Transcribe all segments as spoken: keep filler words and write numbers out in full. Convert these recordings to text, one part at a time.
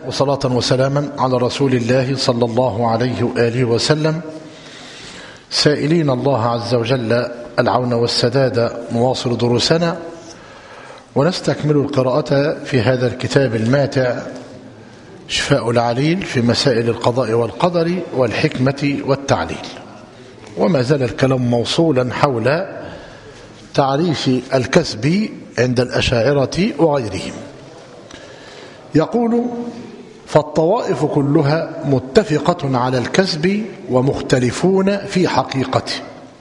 وصلاة وسلاما على رسول الله صلى الله عليه وآله وسلم، سائلين الله عز وجل العون والسداد. نواصل دروسنا ونستكمل القراءة في هذا الكتاب الماتع شفاء العليل في مسائل القضاء والقدر والحكمة والتعليل. وما زال الكلام موصولا حول تعريف الكسب عند الأشاعرة وغيرهم. يقول: فالطوائف كلها متفقة على الكسب ومختلفون في حقيقته.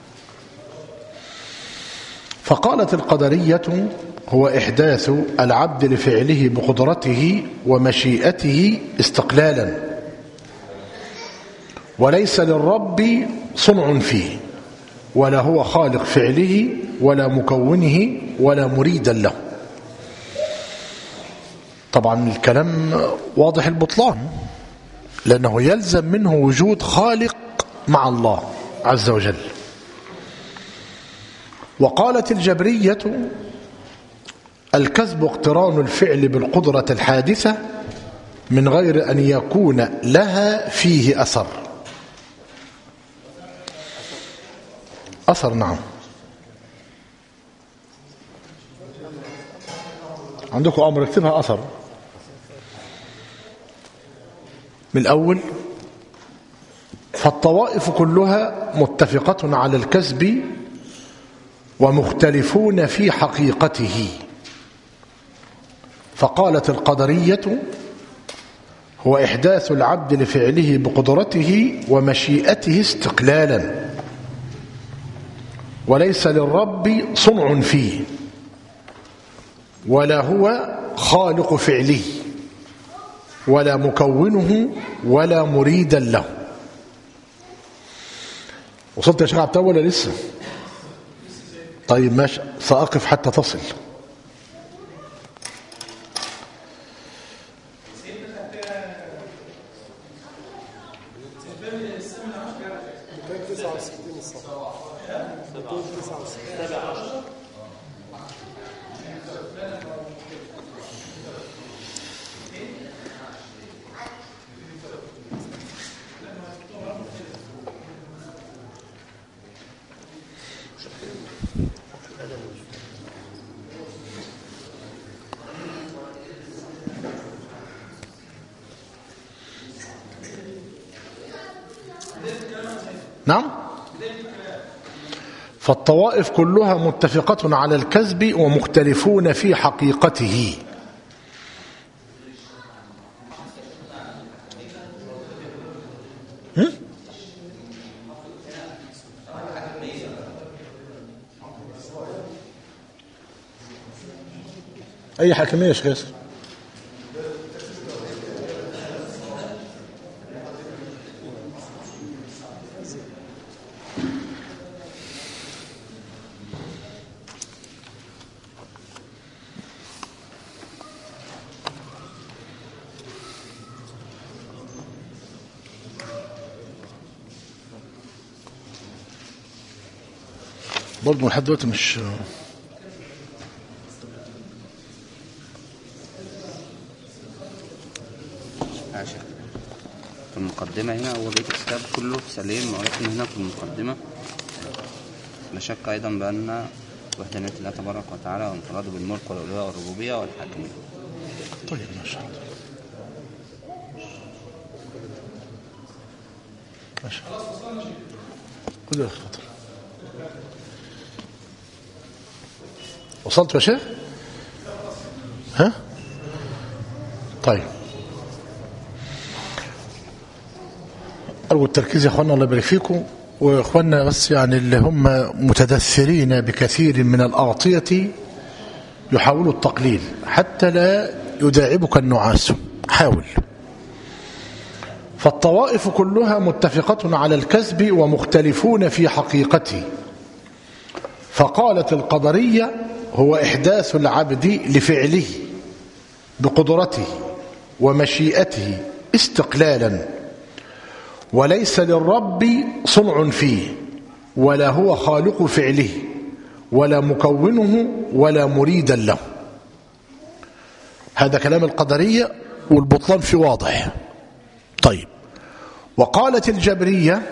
فقالت القدرية: هو إحداث العبد لفعله بقدرته ومشيئته استقلالا، وليس للرب صنع فيه، ولا هو خالق فعله ولا مكونه ولا مريدا له. طبعا الكلام واضح البطلان، لأنه يلزم منه وجود خالق مع الله عز وجل. وقالت الجبرية: الكسب اقتران الفعل بالقدرة الحادثة من غير أن يكون لها فيه أثر. أثر، نعم. عندكم أمر اكتبها أثر من الأول. فالطوائف كلها متفقة على الكسب ومختلفون في حقيقته. فقالت القدرية: هو إحداث العبد لفعله بقدرته ومشيئته استقلالا، وليس للرب صنع فيه، ولا هو خالق فعله ولا مكونه ولا مريدا له. وصلت يا شيخ عبد الله ولا لسه؟ طيب ماشي، سأقف حتى تصل. نعم. فالطوائف كلها متفقة على الكسب ومختلفون في حقيقته. هم؟ أي حاكمية يا شيخ؟ برضه لحد دلوقتي مش عشان في المقدمة هنا هو بيت الكتاب كله سليم، ولكن هنا في المقدمة لا شك أيضا بأن وحدانية الله تبارك وتعالى وانفراده بالملك والألوهية والربوبية والحاكمية. طيب ما شاء الله ما شاء الله. كله خطر. وصلت يا شيخ؟ ها؟ طيب، أرجو التركيز يا أخوانا، الله يبارك فيكم. وإخواننا بس يعني اللي هم متدثرين بكثير من الأغطية يحاولوا التقليل حتى لا يداعبك النعاس. حاول. فالطوائف كلها متفقة على الكسب ومختلفون في حقيقته. فقالت القدرية: هو إحداث العبد لفعله بقدرته ومشيئته استقلالا، وليس للرب صنع فيه، ولا هو خالق فعله ولا مكونه ولا مريدا له. هذا كلام القدرية والبطلان فيه واضح. طيب، وقالت الجبرية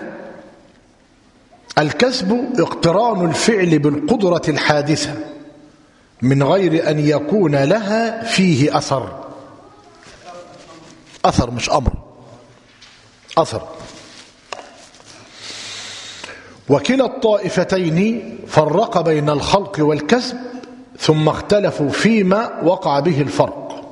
الكسب اقتران الفعل بالقدرة الحادثة من غير أن يكون لها فيه أثر. أثر مش أمر، أثر. وكلا الطائفتين فرق بين الخلق والكسب ثم اختلفوا فيما وقع به الفرق.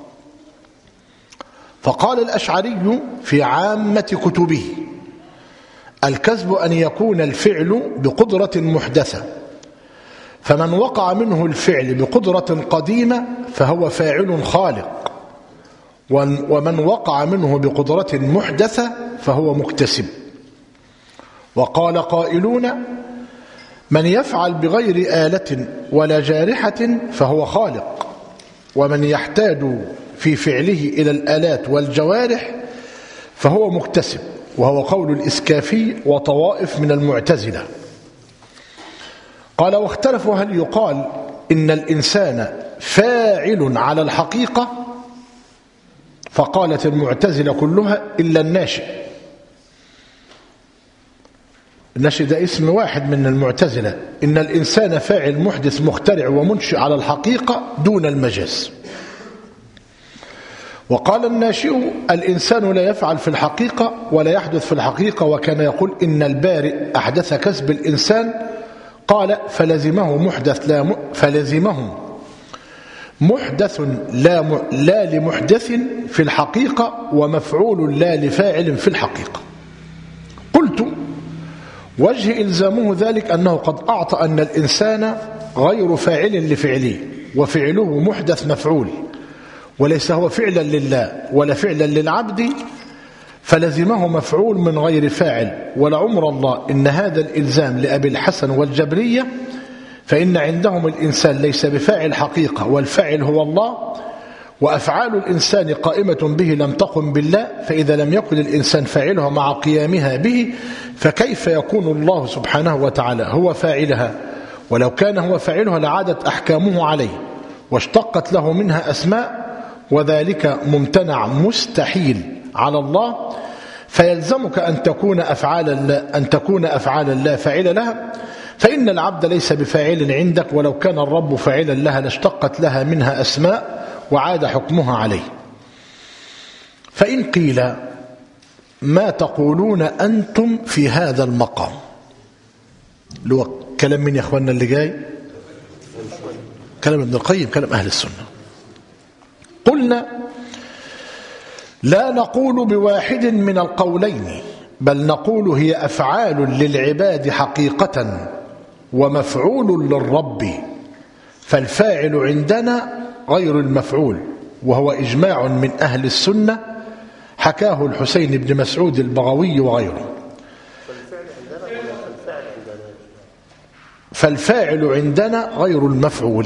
فقال الأشعري في عامة كتبه الكسب أن يكون الفعل بقدرة محدثة، فمن وقع منه الفعل بقدرة قديمة فهو فاعل خالق، ومن وقع منه بقدرة محدثة فهو مكتسب. وقال قائلون من يفعل بغير آلة ولا جارحة فهو خالق، ومن يحتاج في فعله إلى الآلات والجوارح فهو مكتسب، وهو قول الإسكافي وطوائف من المعتزلة. قال واختلفوا هل يقال إن الإنسان فاعل على الحقيقة، فقالت المعتزلة كلها إلا الناشئ. الناشئ ده اسم واحد من المعتزلة، إن الإنسان فاعل محدث مخترع ومنشئ على الحقيقة دون المجاز. وقال الناشئ الإنسان لا يفعل في الحقيقة ولا يحدث في الحقيقة، وكان يقول إن البارئ أحدث كسب الإنسان. قال فلزمه محدث لا م... فلزمهم محدث لا, م... لا لمحدث في الحقيقة، ومفعول لا لفاعل في الحقيقة. قلت وجه إلزامه ذلك أنه قد أعطى أن الإنسان غير فاعل لفعله، وفعله محدث مفعول، وليس هو فعلا لله ولا فعلا للعبد، فلزمه مفعول من غير فاعل. ولعمر الله إن هذا الإلزام لأبي الحسن والجبرية، فإن عندهم الإنسان ليس بفاعل حقيقة، والفاعل هو الله، وأفعال الإنسان قائمة به لم تقم بالله، فإذا لم يكن الإنسان فاعلها مع قيامها به فكيف يكون الله سبحانه وتعالى هو فاعلها؟ ولو كان هو فاعلها لعادت أحكامه عليه واشتقت له منها أسماء، وذلك ممتنع مستحيل على الله. فيلزمك أن تكون أفعال أن تكون أفعال الله فاعل لها، فإن العبد ليس بفاعل عندك، ولو كان الرب فاعلا لها لاشتقت لها منها أسماء وعاد حكمها عليه. فإن قيل ما تقولون أنتم في هذا المقام، اللي هو كلام من يا أخواننا اللي جاي، كلام ابن القيم، كلام أهل السنة. قلنا لا نقول بواحد من القولين، بل نقول هي أفعال للعباد حقيقة ومفعول للرب، فالفاعل عندنا غير المفعول، وهو إجماع من أهل السنة حكاه الحسين بن مسعود البغوي وغيره. فالفاعل عندنا غير المفعول،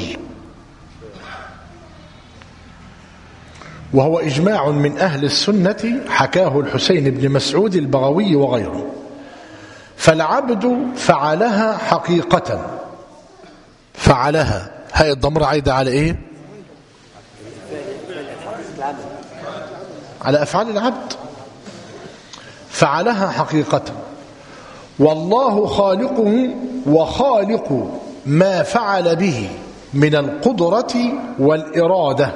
وهو إجماع من أهل السنة حكاه الحسين بن مسعود البغوي وغيره. فالعبد فعلها حقيقة، فعلها هاي الضمير عايدة على إيه؟ على أفعال العبد. فعلها حقيقة، والله خالقه وخالق ما فعل به من القدرة والإرادة.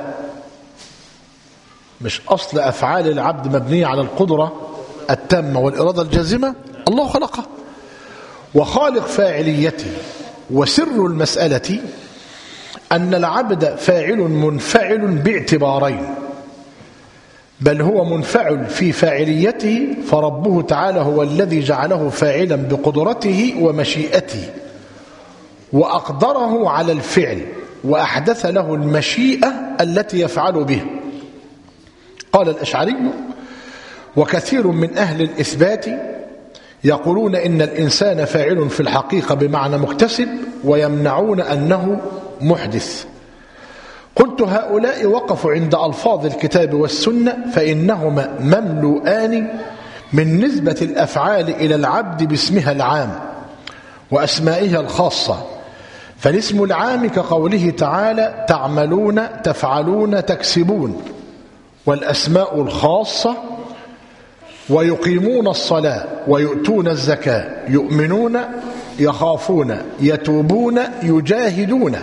مش أصل أفعال العبد مبنية على القدرة التامة والإرادة الجازمة، الله خلقه. وخالق فاعليته، وسر المسألة أن العبد فاعل منفعل باعتبارين، بل هو منفعل في فاعليته، فربه تعالى هو الذي جعله فاعلا بقدرته ومشيئته، وأقدره على الفعل، وأحدث له المشيئة التي يفعل به. قال الأشعري وكثير من أهل الإثبات يقولون إن الإنسان فاعل في الحقيقة بمعنى مكتسب، ويمنعون أنه محدث. قلت هؤلاء وقفوا عند ألفاظ الكتاب والسنة، فإنهما مملوءان من نسبة الأفعال إلى العبد باسمها العام وأسمائها الخاصة. فالاسم العام كقوله تعالى تعملون تفعلون تكسبون، والأسماء الخاصة، ويقيمون الصلاة ويؤتون الزكاة، يؤمنون، يخافون، يتوبون، يجاهدون.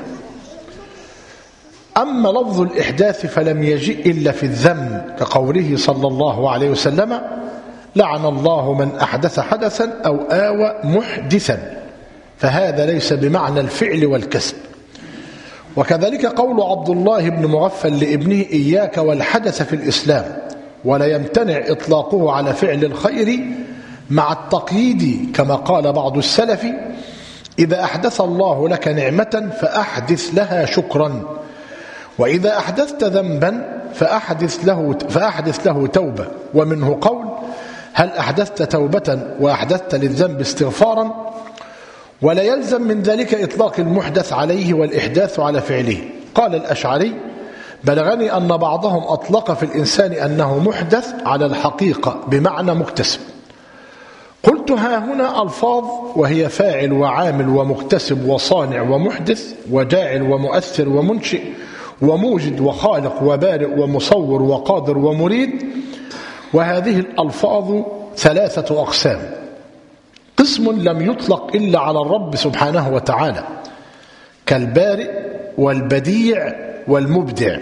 أما لفظ الإحداث فلم يجئ إلا في الذم، كقوله صلى الله عليه وسلم: لعن الله من أحدث حدثا أو آوى محدثا، فهذا ليس بمعنى الفعل والكسب. وكذلك قول عبد الله بن مغفل لابنه: إياك والحدث في الإسلام، ولا يمتنع إطلاقه على فعل الخير مع التقييد، كما قال بعض السلف: إذا أحدث الله لك نعمة فأحدث لها شكرا، وإذا أحدثت ذنبا فأحدث له, فأحدث له توبة. ومنه قول: هل أحدثت توبة وأحدثت للذنب استغفارا؟ ولا يلزم من ذلك إطلاق المحدث عليه والإحداث على فعله. قال الأشعري: بلغني أن بعضهم أطلق في الإنسان أنه محدث على الحقيقة بمعنى مكتسب. قلت: ها هنا ألفاظ، وهي فاعل وعامل ومكتسب وصانع ومحدث وجاعل ومؤثر ومنشئ وموجد وخالق وبارئ ومصور وقادر ومريد. وهذه الألفاظ ثلاثة أقسام: قسم لم يطلق إلا على الرب سبحانه وتعالى، كالبارئ والبديع والمبدع.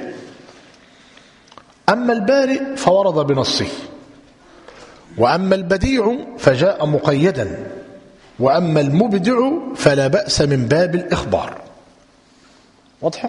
أما البارئ فورد بنصه، وأما البديع فجاء مقيدا، وأما المبدع فلا بأس من باب الإخبار. واضحة؟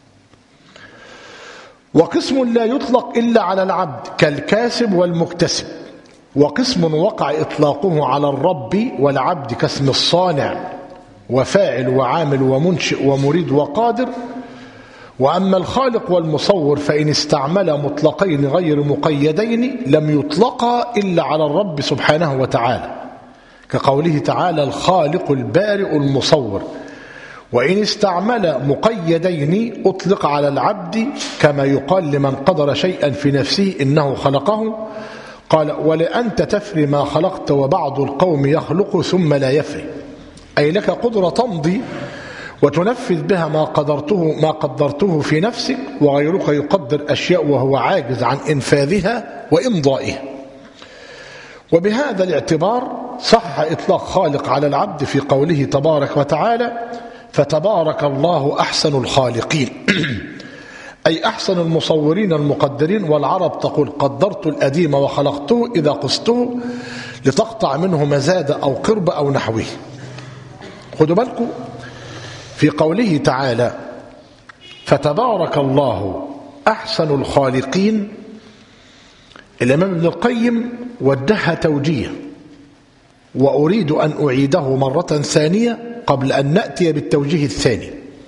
وقسم لا يطلق إلا على العبد، كالكاسب والمكتسب. وقسم وقع إطلاقه على الرب والعبد، كاسم الصانع وفاعل وعامل ومنشئ ومريد وقادر. وأما الخالق والمصور فإن استعمل مطلقين غير مقيدين لم يطلقا إلا على الرب سبحانه وتعالى، كقوله تعالى: الخالق البارئ المصور. وإن استعمل مقيدين أطلق على العبد، كما يقال لمن قدر شيئا في نفسه إنه خلقه. قال: ولأنت تفري ما خلقت وبعض القوم يخلق ثم لا يفري، أي لك قدرة تمضي وتنفذ بها ما قدرته, ما قدرته في نفسك، وغيرك يقدر أشياء وهو عاجز عن إنفاذها وإمضائها. وبهذا الاعتبار صح إطلاق خالق على العبد في قوله تبارك وتعالى: فتبارك الله أحسن الخالقين أي أحسن المصورين المقدرين. والعرب تقول: قدرت الأديم وخلقته إذا قسته لتقطع منه مزاد أو قرب أو نحوه. خدوا بالكم في قوله تعالى: فتبارك الله أحسن الخالقين، الإمام ابن القيم وجهها توجيه، وأريد أن أعيده مرة ثانية قبل أن نأتي بالتوجيه الثاني.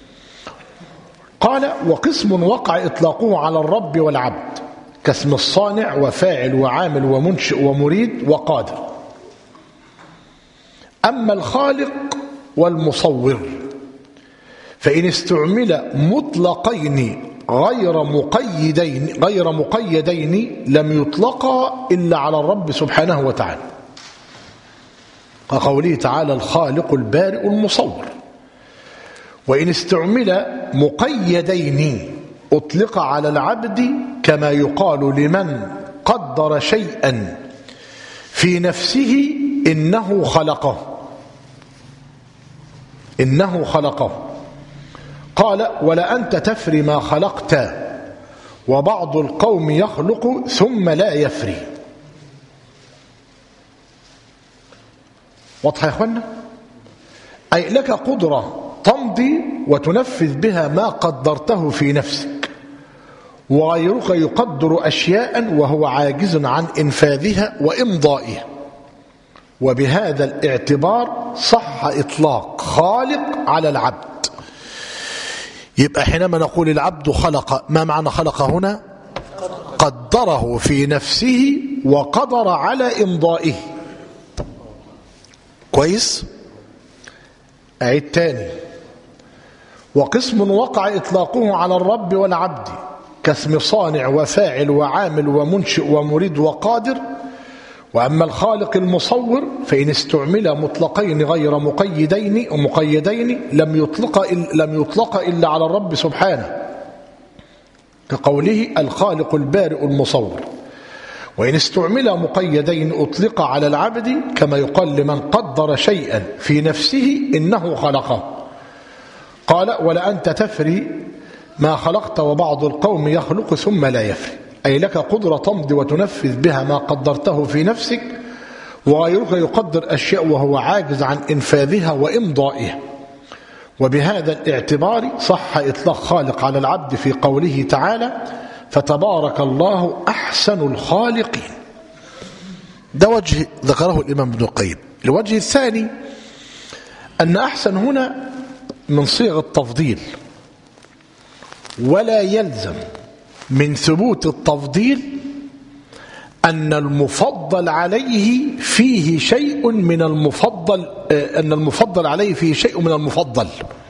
قال: وقسم وقع إطلاقه على الرب والعبد، كاسم الصانع وفاعل وعامل ومنشئ ومريد وقادر. أما الخالق والمصور فإن استعمل مطلقين غير مقيدين غير مقيدين لم يطلقا إلا على الرب سبحانه وتعالى، كقوله تعالى: الخالق البارئ المصور. وإن استعمل مقيدين أطلق على العبد، كما يقال لمن قدر شيئا في نفسه إنه خلقه إنه خلقه قال: ولأنت تفري ما خلقت وبعض القوم يخلق ثم لا يفري. واضح يا أخوانا؟ أي لك قدرة تمضي وتنفذ بها ما قدرته في نفسك، وغيرك يقدر أشياء وهو عاجز عن إنفاذها وإمضائها. وبهذا الاعتبار صح إطلاق خالق على العبد. يبقى حينما نقول العبد خلق، ما معنى خلق هنا؟ قدره في نفسه وقدر على إمضائه. كويس؟ أعيد تاني: وقسم وقع إطلاقه على الرب والعبد، كاسم صانع وفاعل وعامل ومنشئ ومريد وقادر. وأما الخالق المصور فإن استعمل مطلقين غير مقيدين ومقيدين لم يطلق لم يطلق إلا على الرب سبحانه، كقوله الخالق البارئ المصور. وإن استعمل مقيدين أطلق على العبد كما يقال لمن قدر شيئا في نفسه إنه خلقه. قال ولأنت تفري ما خلقت وبعض القوم يخلق ثم لا يفري، أي لك قدرة تمضي وتنفذ بها ما قدرته في نفسك، وغيرك يقدر أشياء وهو عاجز عن إنفاذها وإمضائها. وبهذا الاعتبار صح إطلاق خالق على العبد في قوله تعالى فتبارك الله أحسن الخالقين. ده وجه ذكره الإمام ابن القيم. الوجه الثاني أن أحسن هنا من صيغ التفضيل، ولا يلزم من ثبوت التفضيل أن المفضل عليه فيه شيء من المفضل، أن المفضل عليه فيه شيء من المفضل.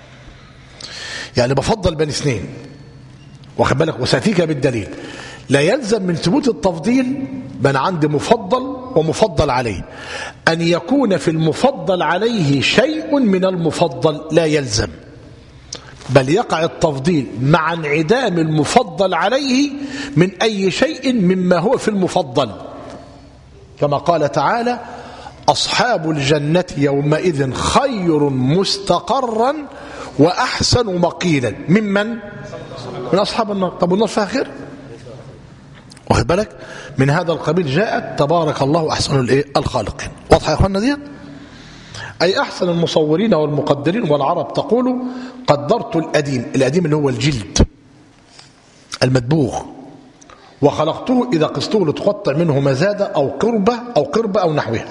يعني بفضل بين اثنين، واخد بالك، وسأتيك بالدليل. لا يلزم من ثبوت التفضيل بين عندي مفضل ومفضل عليه أن يكون في المفضل عليه شيء من المفضل، لا يلزم، بل يقع التفضيل مع انعدام المفضل عليه من أي شيء مما هو في المفضل، كما قال تعالى أصحاب الجنة يومئذ خير مستقرا وأحسن مقيلا ممن من أصحاب النار. طب والنار فيها خير؟ واخد بالك؟ من هذا القبيل جاءت تبارك الله أحسن الخالقين. واضحة يا أخوانا دي؟ أي أحسن المصورين والمقدرين. والعرب تقول قدرت الأديم، الأديم اللي هو الجلد المدبوغ، وخلقته إذا قسته لتقطع منه مزادة أو قربة أو قربة أو نحوها.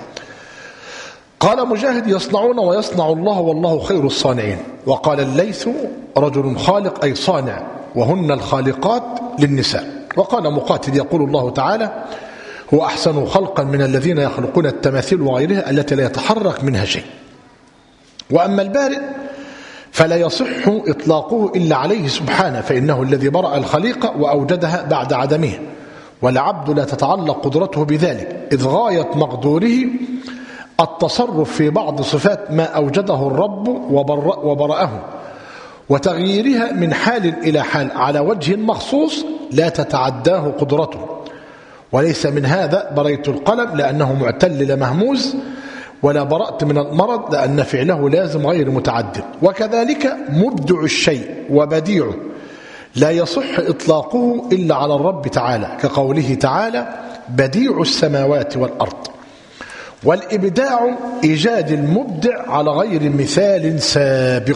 قال مجاهد يصنعون ويصنع الله والله خير الصانعين. وقال الليث رجل خالق أي صانع، وهن الخالقات للنساء. وقال مقاتل يقول الله تعالى هو أحسن خلقا من الذين يخلقون التماثيل وغيرها التي لا يتحرك منها شيء. وأما البارئ فلا يصح إطلاقه إلا عليه سبحانه، فإنه الذي برأ الخليقة وأوجدها بعد عدمها، والعبد لا تتعلق قدرته بذلك، إذ غاية مقدوره التصرف في بعض صفات ما أوجده الرب وبرأه، وتغييرها من حال إلى حال على وجه مخصوص لا تتعداه قدرته. وليس من هذا بريت القلم لأنه معتل لا مهموز، ولا برأت من المرض لأن فعله لازم غير متعدد. وكذلك مبدع الشيء وبديعه لا يصح إطلاقه إلا على الرب تعالى، كقوله تعالى بديع السماوات والأرض. والإبداع إيجاد المبدع على غير مثال سابق.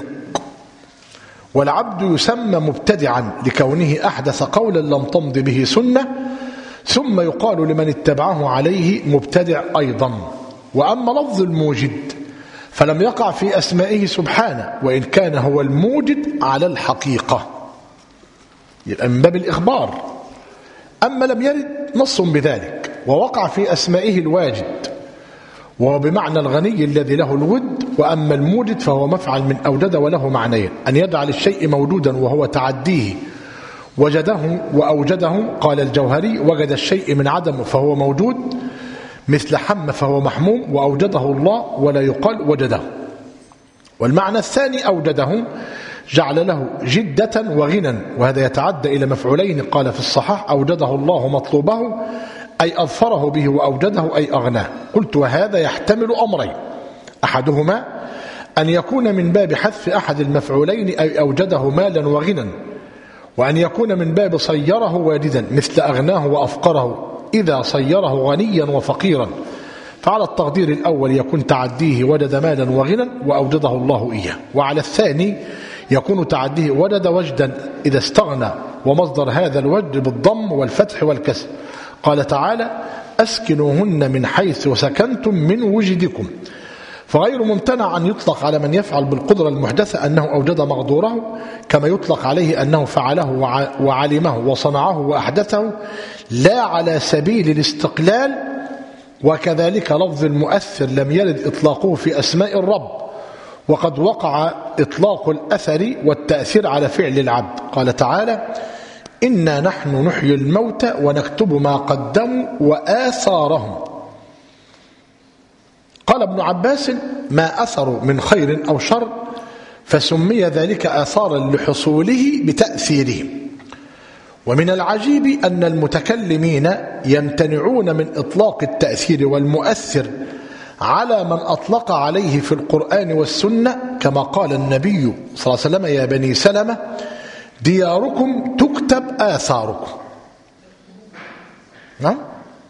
والعبد يسمى مبتدعا لكونه أحدث قولا لم تمض به سنة، ثم يقال لمن اتبعه عليه مبتدع أيضا. وأما لفظ الموجد فلم يقع في أسمائه سبحانه، وإن كان هو الموجد على الحقيقة، يبقى من باب الإخبار. أما لم يرد نص بذلك، ووقع في أسمائه الواجد وهو بمعنى الغني الذي له الود. وأما الموجد فهو مفعل من أوجد، وله معنيين: أن يجعل الشيء موجودا وهو تعديه وجده وأوجده. قال الجوهري وجد الشيء من عدم فهو موجود، مثل حم فهو محموم، وأوجده الله ولا يقال وجده. والمعنى الثاني أوجده جعل له جدة وغنى، وهذا يتعدى إلى مفعولين. قال في الصحاح أوجده الله مطلوبه، أي أظفره به، وأوجده أي أغناه. قلت وهذا يحتمل أمرين: أحدهما أن يكون من باب حذف أحد المفعولين، أي أوجده مالا وغنى، وأن يكون من باب صيره واجدا، مثل أغناه وأفقره، إذا صيره غنيا وفقيرا. فعلى التقدير الأول يكون تعديه وجد مالا وغنى وأوجده الله إياه، وعلى الثاني يكون تعديه وجد وجدا إذا استغنى، ومصدر هذا الوجد بالضم والفتح والكسر. قال تعالى أسكنوهن من حيث سكنتم من وجدكم. فغير ممتنع أن يطلق على من يفعل بالقدرة المحدثة أنه أوجد مقدوره، كما يطلق عليه أنه فعله وعلمه وصنعه وأحدثه، لا على سبيل الاستقلال. وكذلك لفظ المؤثر لم يرد إطلاقه في أسماء الرب، وقد وقع إطلاق الأثر والتأثير على فعل العبد. قال تعالى إنا نحن نحيي الموتى ونكتب ما قدموا وآثارهم. قال ابن عباس ما أثروا من خير أو شر، فسمي ذلك آثارا لحصوله بتأثيرهم. ومن العجيب أن المتكلمين يمتنعون من إطلاق التأثير والمؤثر على من أطلق عليه في القرآن والسنة، كما قال النبي صلى الله عليه وسلم: يا بني سلمة دياركم تكتب آثاركم. نعم؟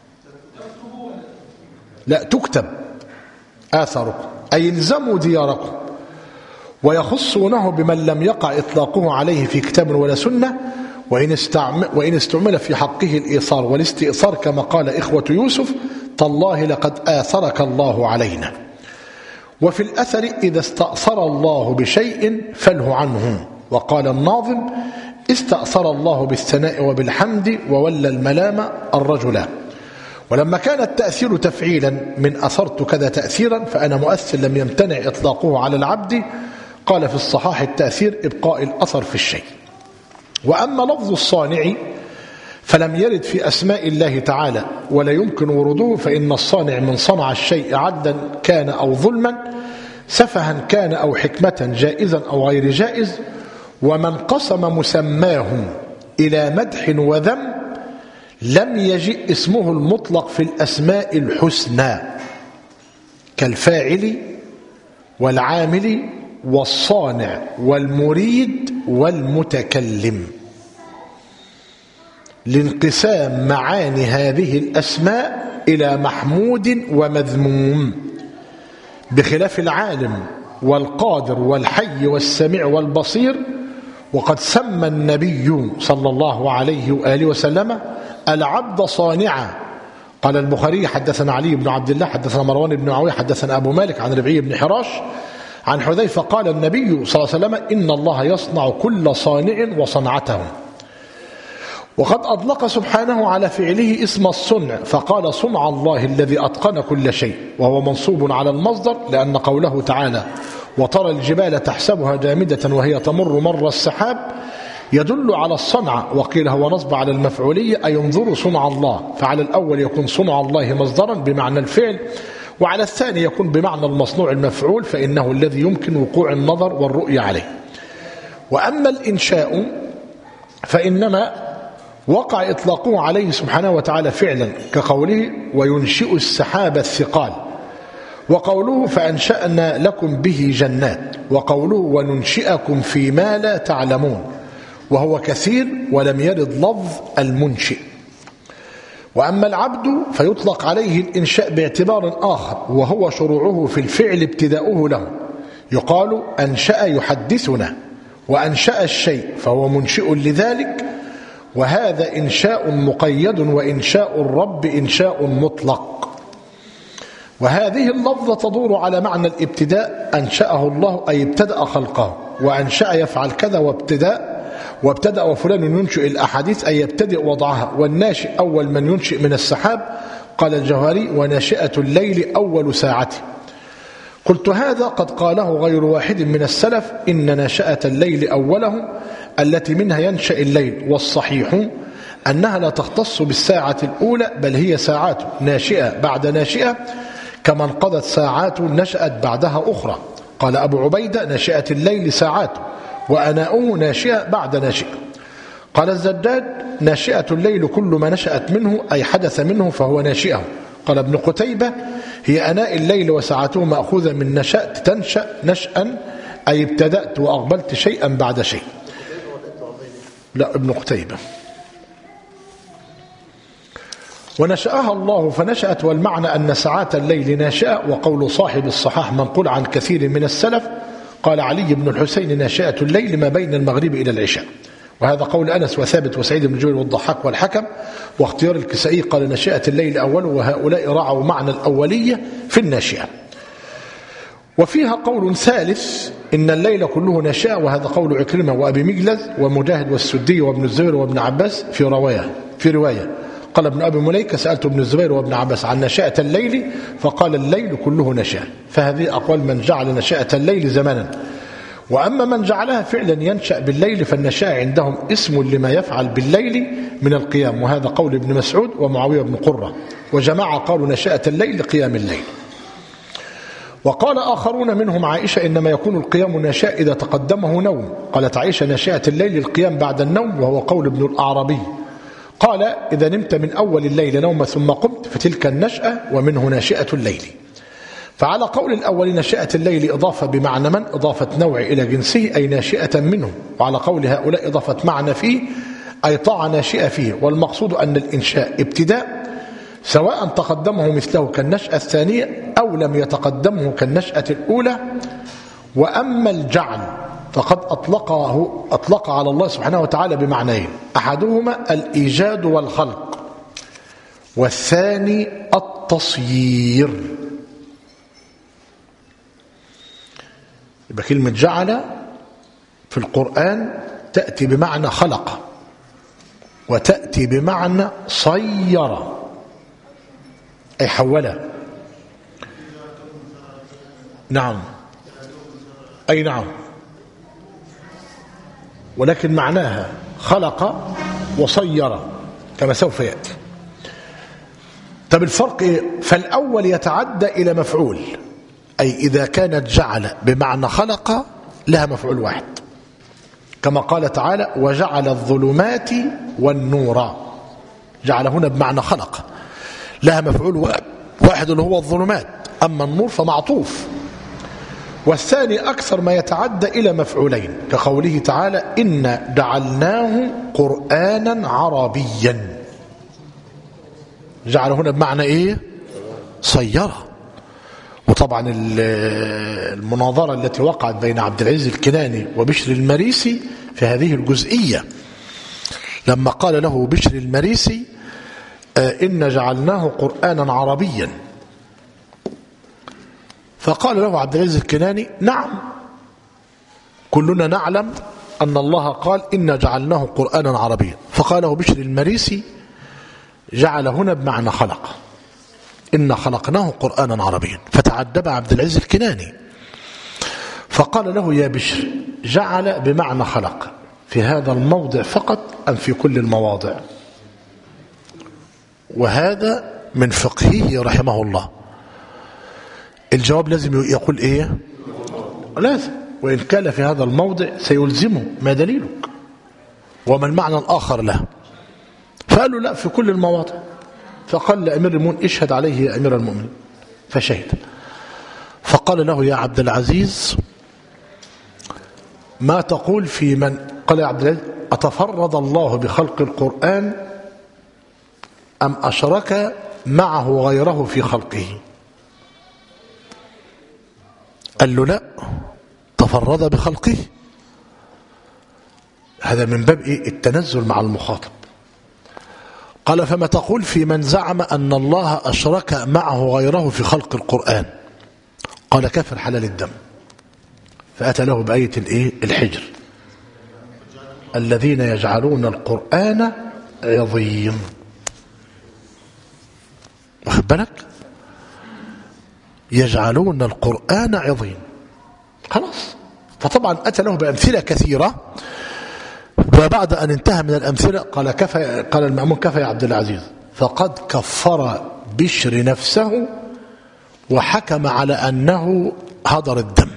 لا، تكتب آثاركم، أي الزموا دياركم، ويخصونه بمن لم يقع إطلاقه عليه في كتاب ولا سنة، وإن استعمل, وإن استعمل في حقه الإيصار والاستئثار، كما قال إخوة يوسف: تالله لقد آثرك الله علينا. وفي الأثر: إذا استأثر الله بشيء فله عنه. وقال الناظم: استأثر الله بالثناء وبالحمد وولى الملام الرجلان. ولما كان التأثير تفعيلا من أثرت كذا تأثيرا فأنا مؤثر لم يمتنع إطلاقه على العبد. قال في الصحاح: التأثير إبقاء الأثر في الشيء. وأما لفظ الصانع فلم يرد في أسماء الله تعالى ولا يمكن وروده، فإن الصانع من صنع الشيء عدلا كان أو ظلما، سفها كان أو حكمة، جائزا أو غير جائز. ومن قسم مسماه إلى مدح وذم لم يجئ اسمه المطلق في الأسماء الحسنى، كالفاعل والعامل والصانع والمريد والمتكلم، لانقسام معاني هذه الأسماء إلى محمود ومذموم، بخلاف العالم والقادر والحي والسميع والبصير. وقد سمى النبي صلى الله عليه وآله وسلم العبد صانعا. قال البخاري: حدثنا علي بن عبد الله حدثنا مروان بن معاوية حدثنا أبو مالك عن ربيع بن حراش عن حذيفة قال النبي صلى الله عليه وسلم: إن الله يصنع كل صانع وصنعته. وقد أطلق سبحانه على فعله اسم الصنع، فقال: صنع الله الذي أتقن كل شيء، وهو منصوب على المصدر، لأن قوله تعالى: وترى الجبال تحسبها جامدة وهي تمر مر السحاب يدل على الصنع. وقيل هو نصب على المفعولية، أي انظروا صنع الله. فعلى الأول يكون صنع الله مصدرا بمعنى الفعل، وعلى الثاني يكون بمعنى المصنوع المفعول، فإنه الذي يمكن وقوع النظر والرؤية عليه. وأما الإنشاء فإنما وقع إطلاقه عليه سبحانه وتعالى فعلا، كقوله: وينشئ السحاب الثقال، وقوله: فأنشأنا لكم به جنات، وقوله: وننشئكم فيما لا تعلمون، وهو كثير ولم يرد لفظ المنشئ. وأما العبد فيطلق عليه الإنشاء باعتبار آخر، وهو شروعه في الفعل ابتداؤه له. يقال: أنشأ يحدثنا، وأنشأ الشيء فهو منشئ لذلك، وهذا إنشاء مقيد، وإنشاء الرب إنشاء مطلق. وهذه اللفظة تدور على معنى الابتداء، أنشأه الله أي ابتدأ خلقه، وأنشأ يفعل كذا وابتداء، وابتدأ وفلان ينشئ الأحاديث أي يبتدئ وضعها، والناشئ أول من ينشئ من السحاب. قال الجوهري: وناشئة الليل أول ساعته. قلت: هذا قد قاله غير واحد من السلف، إن ناشئة الليل أوله التي منها ينشأ الليل، والصحيح أنها لا تختص بالساعة الأولى، بل هي ساعات ناشئة بعد ناشئة، كما انقضت ساعات نشأت بعدها أخرى. قال أبو عبيدة: ناشئة الليل ساعات، وأناؤه ناشئة بعد ناشئة. قال الزجاج: ناشئة الليل كل ما نشأت منه أي حدث منه فهو ناشئه. قال ابن قتيبة: هي أناء الليل وساعته مأخوذة من نشأت تنشأ نشأا، أي ابتدأت وأقبلت شيئا بعد شيء. لا، ابن قتيبة. ونشأها الله فنشأت، والمعنى أن ساعات الليل ناشئة. وقول صاحب الصحاح منقول عن كثير من السلف، قال علي بن الحسين: ناشئة الليل ما بين المغرب إلى العشاء. وهذا قول أنس وثابت وسعيد بن جبير والضحاك والحكم. واختيار الكسائي قال: ناشئة الليل أول، وهؤلاء رعوا معنى الأولية في الناشئة. وفيها قول ثالث: إن الليل كله ناشئة، وهذا قول عكرمة وأبي مجلز ومجاهد والسدي وابن الزبير وابن عباس في رواية في رواية قال ابن أبي مليكة: سألت ابن الزبير وابن عباس عن نشأة الليل، فقال: الليل كله نشأة. فهذه أقوال من جعل نشأة الليل زمنا. وأما من جعلها فعلا ينشأ بالليل، فالنشأة عندهم اسم لما يفعل بالليل من القيام، وهذا قول ابن مسعود ومعاوية بن قرة. وجماعة قالوا نشأة الليل قيام الليل. وقال آخرون منهم عائشة إنما يكون القيام ناشئا إذا تقدمه نوم. قالت عائشة ناشئة الليل القيام بعد النوم، وهو قول ابن الأعرابي. قال إذا نمت من أول الليل نوم ثم قمت فتلك النشأة ومنه ناشئة الليل. فعلى قول الأول ناشئة الليل إضافة بمعنى من، إضافة نوع إلى جنسه أي ناشئة منه، وعلى قول هؤلاء إضافة معنى فيه أي طاعة ناشئة فيه، والمقصود أن الإنشاء ابتداء سواء تقدمه مثله كالنشأة الثانية أو لم يتقدمه كالنشأة الأولى. وأما الجعل فقد أطلقه أطلق على الله سبحانه وتعالى بمعنيين، أحدهما الإيجاد والخلق، والثاني التصيير. يبقى كلمة جعل في القرآن تأتي بمعنى خلق، وتأتي بمعنى صير أي حوله. نعم أي نعم، ولكن معناها خلق وصير كما سوف يأتي. طب الفرق إيه؟ فالأول يتعدى إلى مفعول، أي إذا كانت جعل بمعنى خلق لها مفعول واحد، كما قال تعالى وجعل الظلمات والنور. جعل هنا بمعنى خلق لها مفعول واحد اللي هو الظلمات، أما النور فمعطوف. والثاني أكثر ما يتعدى إلى مفعولين، كقوله تعالى إنا جعلناه قرآنا عربيا. جعل هنا بمعنى إيه؟ صيره. وطبعا المناظرة التي وقعت بين عبد العزيز الكناني وبشر المريسي في هذه الجزئية، لما قال له بشر المريسي إن جعلناه قرآنا عربيا، فقال له عبد العزيز الكناني نعم كلنا نعلم أن الله قال إن جعلناه قرآنا عربيا. فقال له بشر المريسي جعل هنا بمعنى خلق، إن خلقناه قرآنا عربيا. فتعجب عبد العزيز الكناني فقال له يا بشر جعل بمعنى خلق في هذا الموضع فقط أم في كل المواضع؟ وهذا من فقهه رحمه الله. الجواب لازم يقول إيه؟ لازم، وإن كان في هذا الموضع سيلزمه ما دليلك وما المعنى الآخر له. فقال له لا في كل المواضع. فقال لأمير المؤمنين اشهد عليه يا أمير المؤمنين، فشهد. فقال له يا عبد العزيز ما تقول في من قال يا عبد العزيز أتفرد الله بخلق القرآن أم أشرك معه غيره في خلقه؟ قال له لا، تفرد بخلقه. هذا من باب إيه؟ التنزل مع المخاطب. قال فما تقول في من زعم أن الله أشرك معه غيره في خلق القرآن؟ قال كافر حلال الدم. فأتى له بآية الإيه؟ الحجر الذين يجعلون القرآن عظيم. واخد بالك؟ يجعلون القرآن عظيم. خلاص. فطبعا أتى له بأمثلة كثيرة، وبعد أن انتهى من الأمثلة قال كفى، قال المأمون كفى يا عبد العزيز، فقد كفر بشر نفسه وحكم على أنه هدر الدم.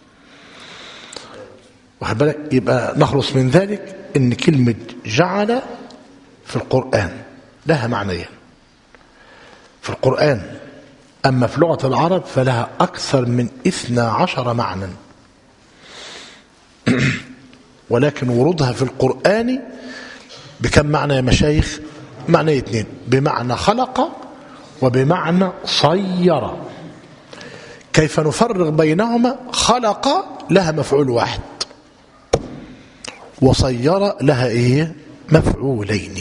واخد بالك؟ يبقى نخلص من ذلك إن كلمة جعل في القرآن لها معنيين في القرآن، أما في لغة العرب فلها أكثر من اثنا عشر معنى، ولكن ورودها في القرآن بكم معنى يا مشايخ؟ معنى اثنين، بمعنى خلق وبمعنى صير. كيف نفرق بينهما؟ خلق لها مفعول واحد، وصير لها ايه؟ مفعولين.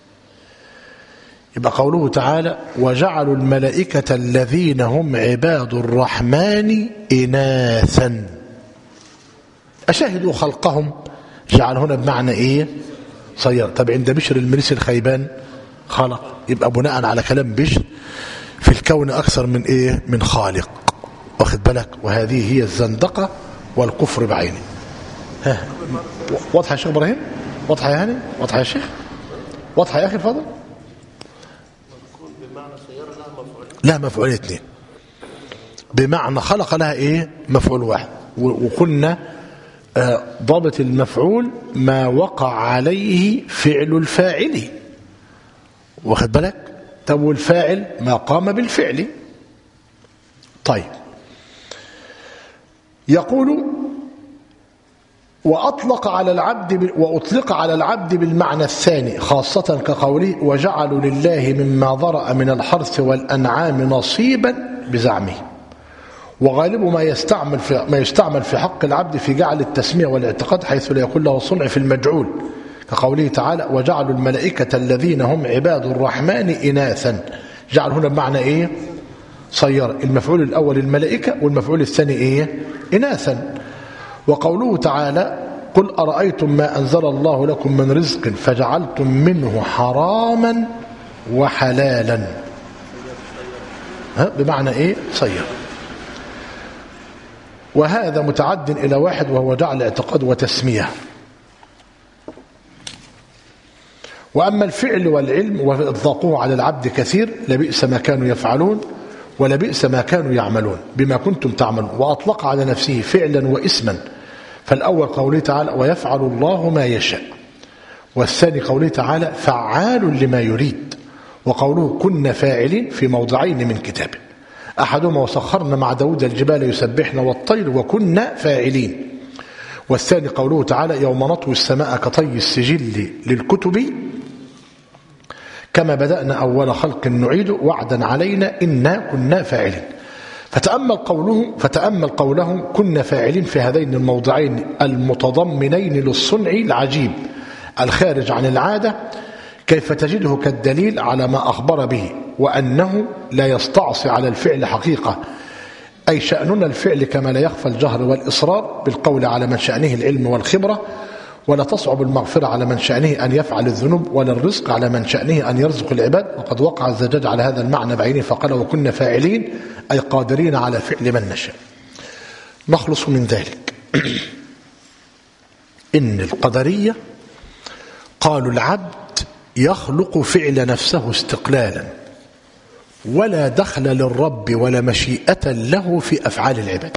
يبقى قوله تعالى وجعلوا الملائكة الذين هم عباد الرحمن إناثا أشهدوا خلقهم، جعل هنا بمعنى ايه؟ صير. طب عند بشر المريسي الخيبان خلق، يبقى بناء على كلام بشر في الكون أكثر من ايه؟ من خالق. واخد بالك؟ وهذه هي الزندقة والكفر بعينه. ها واضحة يا شيخ إبراهيم؟ واضحة يا هاني؟ واضحة يا شيخ؟ واضحة يا أخي الفاضل؟ لا مفعولين اثنين. بمعنى خلق لها إيه؟ مفعول واحد. وكنا ضابط المفعول ما وقع عليه فعل الفاعل، واخد بالك؟ طب والفاعل ما قام بالفعل. طيب، يقول وأطلق على العبد وأطلق على العبد بالمعنى الثاني خاصة كقوله وجعلوا لله مما ذرأ من الحرث والأنعام نصيبا بزعمه. وغالب ما يستعمل في ما يستعمل في حق العبد في جعل التسمية والاعتقاد حيث لا يكون له صنع في المجعول، كقوله تعالى وجعلوا الملائكة الذين هم عباد الرحمن إناثا. جعل هنا بمعنى إيه؟ صير. المفعول الأول الملائكة والمفعول الثاني إيه؟ إناثا. وقوله تعالى قل أرأيتم ما أنزل الله لكم من رزق فجعلتم منه حراما وحلالا، ها بمعنى إيه؟ صير. وهذا متعد إلى واحد وهو جعل اعتقاد وتسمية. وأما الفعل والعلم وإطلاقه على العبد كثير لبئس ما كانوا يفعلون ولبئس ما كانوا يعملون بما كنتم تعملون. وأطلق على نفسه فعلا واسما، فالأول قوله تعالى ويفعل الله ما يشاء، والثاني قوله تعالى فعال لما يريد، وقوله كنا فاعلين في موضعين من كتابه، أحدهما وسخرنا مع داود الجبال يسبحن والطير وكنا فاعلين، والثاني قوله تعالى يوم نطوي السماء كطي السجل للكتب كما بدأنا أول خلق نعيد وعدا علينا إنا كنا فاعلين. فتأمل قوله فتأمل قولهم كنا فاعلين في هذين الموضعين المتضمنين للصنع العجيب الخارج عن العادة، كيف تجده كالدليل على ما أخبر به وأنه لا يستعصي على الفعل حقيقة، أي شأننا الفعل كما لا يخفى الجهر والإصرار بالقول على من شأنه العلم والخبرة، ولا تصعب المغفرة على من شأنه أن يفعل الذنوب، ولا الرزق على من شأنه أن يرزق العباد. وقد وقع الزجاج على هذا المعنى بعينه فقال وكنا فاعلين أي قادرين على فعل من نشاء. نخلص من ذلك إن القدرية قالوا العبد يخلق فعل نفسه استقلالا ولا دخل للرب ولا مشيئة له في أفعال العباد.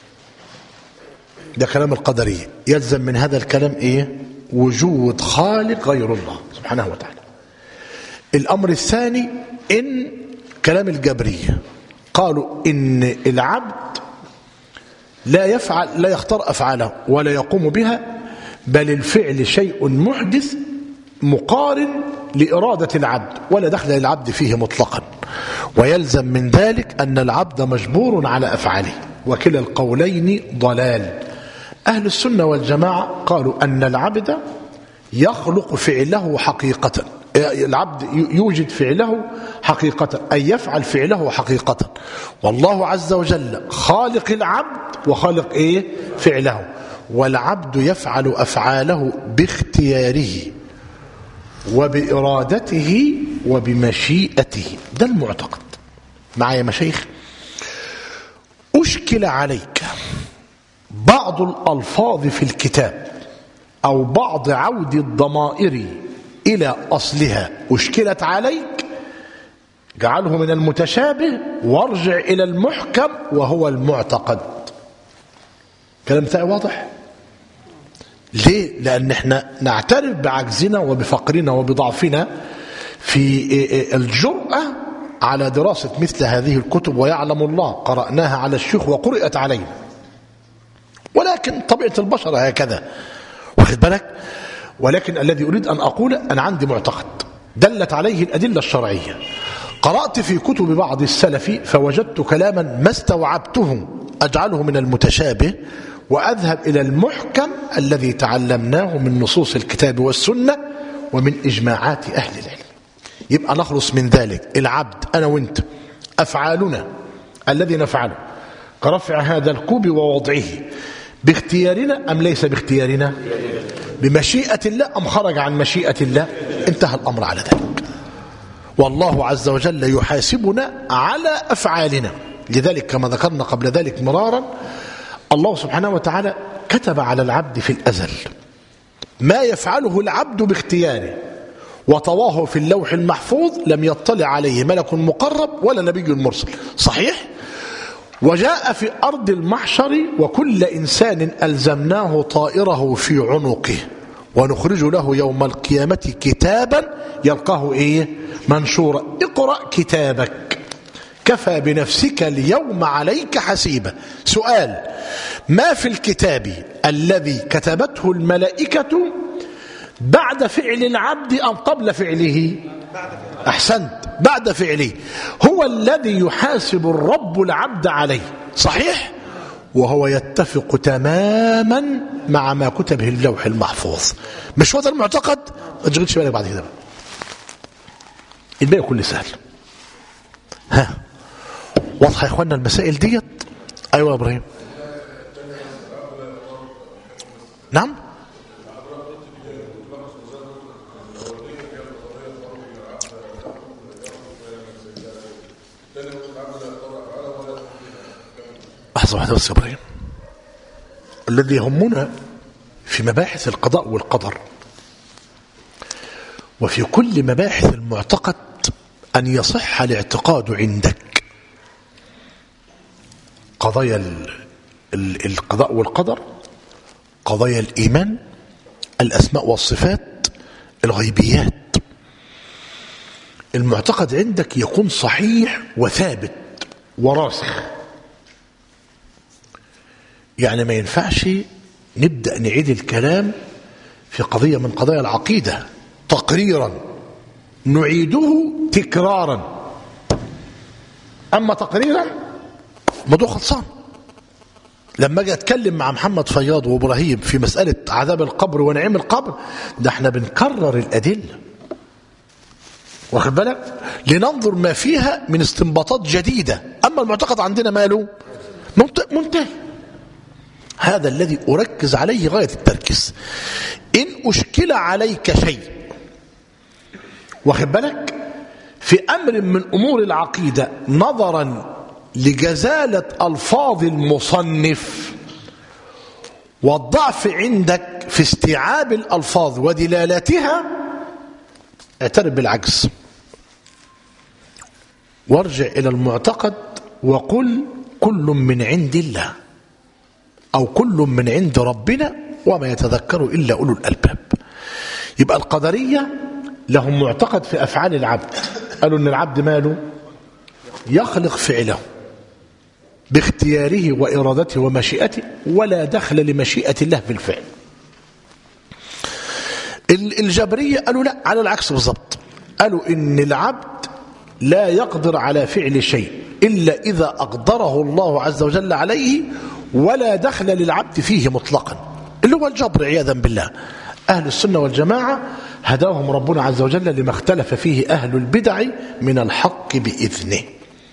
ده كلام القدرية. يلزم من هذا الكلام إيه؟ وجود خالق غير الله سبحانه وتعالى. الأمر الثاني إن كلام الجبرية قالوا إن العبد لا يفعل لا يختار أفعاله ولا يقوم بها، بل الفعل شيء محدث مقارن لإرادة العبد ولا دخل للعبد فيه مطلقا، ويلزم من ذلك أن العبد مجبور على أفعاله، وكلا القولين ضلال. أهل السنة والجماعة قالوا أن العبد يخلق فعله حقيقة، العبد يوجد فعله حقيقة أي يفعل فعله حقيقة، والله عز وجل خالق العبد وخالق إيه؟ فعله، والعبد يفعل أفعاله باختياره وبإرادته وبمشيئته. ده المعتقد. معايا مشايخ؟ أشكل عليك بعض الألفاظ في الكتاب أو بعض عود الضمائر إلى أصلها أشكلت عليك، جعله من المتشابه وارجع إلى المحكم وهو المعتقد. كلام بتاعي واضح؟ ليه؟ لأن احنا نعترف بعجزنا وبفقرنا وبضعفنا في الجرأة على دراسة مثل هذه الكتب، ويعلم الله قرأناها على الشيوخ وقرأت علينا، ولكن طبيعة البشر هكذا، واخد بالك؟ ولكن الذي أريد أن أقول أنا عندي معتقد دلت عليه الأدلة الشرعية. قرأت في كتب بعض السلف فوجدت كلاما ما استوعبته أجعله من المتشابه وأذهب إلى المحكم الذي تعلمناه من نصوص الكتاب والسنة ومن إجماعات أهل العلم. يبقى نخلص من ذلك. العبد أنا وانت أفعالنا الذي نفعله كرفع هذا الكوب ووضعه باختيارنا أم ليس باختيارنا؟ بمشيئة الله أم خرج عن مشيئة الله؟ انتهى الأمر على ذلك. والله عز وجل يحاسبنا على أفعالنا. لذلك كما ذكرنا قبل ذلك مرارا الله سبحانه وتعالى كتب على العبد في الأزل ما يفعله العبد باختياره، وطواه في اللوح المحفوظ لم يطلع عليه ملك مقرب ولا نبي مرسل. صحيح؟ وجاء في أرض المحشر وكل إنسان ألزمناه طائره في عنقه ونخرج له يوم القيامة كتابا يلقاه إيه منشورا اقرأ كتابك كفى بنفسك اليوم عليك حسيبا. سؤال: ما في الكتاب الذي كتبته الملائكة بعد فعل العبد أم قبل فعله؟ أحسنت، بعد فعله. هو الذي يحاسب الرب العبد عليه، صحيح؟ وهو يتفق تماما مع ما كتبه اللوح المحفوظ. مش هو ده المعتقد؟ ما تشغلش بالك بعد كده، الباقي كله سهل. ها واضحه يا اخوانا المسائل ديت؟ ايوه يا ابراهيم. نعم. لحظة واحدة بس يا إبراهيم. الذي يهمنا في مباحث القضاء والقدر وفي كل مباحث المعتقد أن يصح الاعتقاد عندك. قضايا القضاء والقدر، قضايا الإيمان، الأسماء والصفات، الغيبيات، المعتقد عندك يكون صحيح وثابت وراسخ. يعني ما ينفعش نبدأ نعيد الكلام في قضية من قضايا العقيدة تقريرا نعيده تكرارا، أما تقريرا موضوع خلصان. لما اجي اتكلم مع محمد فياض وابراهيم في مسألة عذاب القبر ونعيم القبر، ده احنا بنكرر الأدلة، واخد بالك، لننظر ما فيها من استنباطات جديدة. أما المعتقد عندنا ماله منتهي. هذا الذي أركز عليه غاية التركيز. إن أشكل عليك شيء، واخد بالك، في أمر من أمور العقيدة نظرا لجزالة ألفاظ المصنف والضعف عندك في استيعاب الألفاظ ودلالتها، اعترف بالعجز وارجع إلى المعتقد وقل كل من عند الله أو كل من عند ربنا وما يتذكر إلا أولو الألباب. يبقى القدرية لهم معتقد في أفعال العبد، قالوا إن العبد ماله يخلق فعله باختياره وإرادته ومشيئته، ولا دخل لمشيئة الله في الفعل. الجبرية قالوا لا، على العكس بالضبط، قالوا إن العبد لا يقدر على فعل شيء إلا إذا أقدره الله عز وجل عليه، ولا دخل للعبد فيه مطلقا، اللي هو الجبر عياذا بالله. أهل السنة والجماعة هداهم ربنا عز وجل لما اختلف فيه أهل البدع من الحق بإذنه.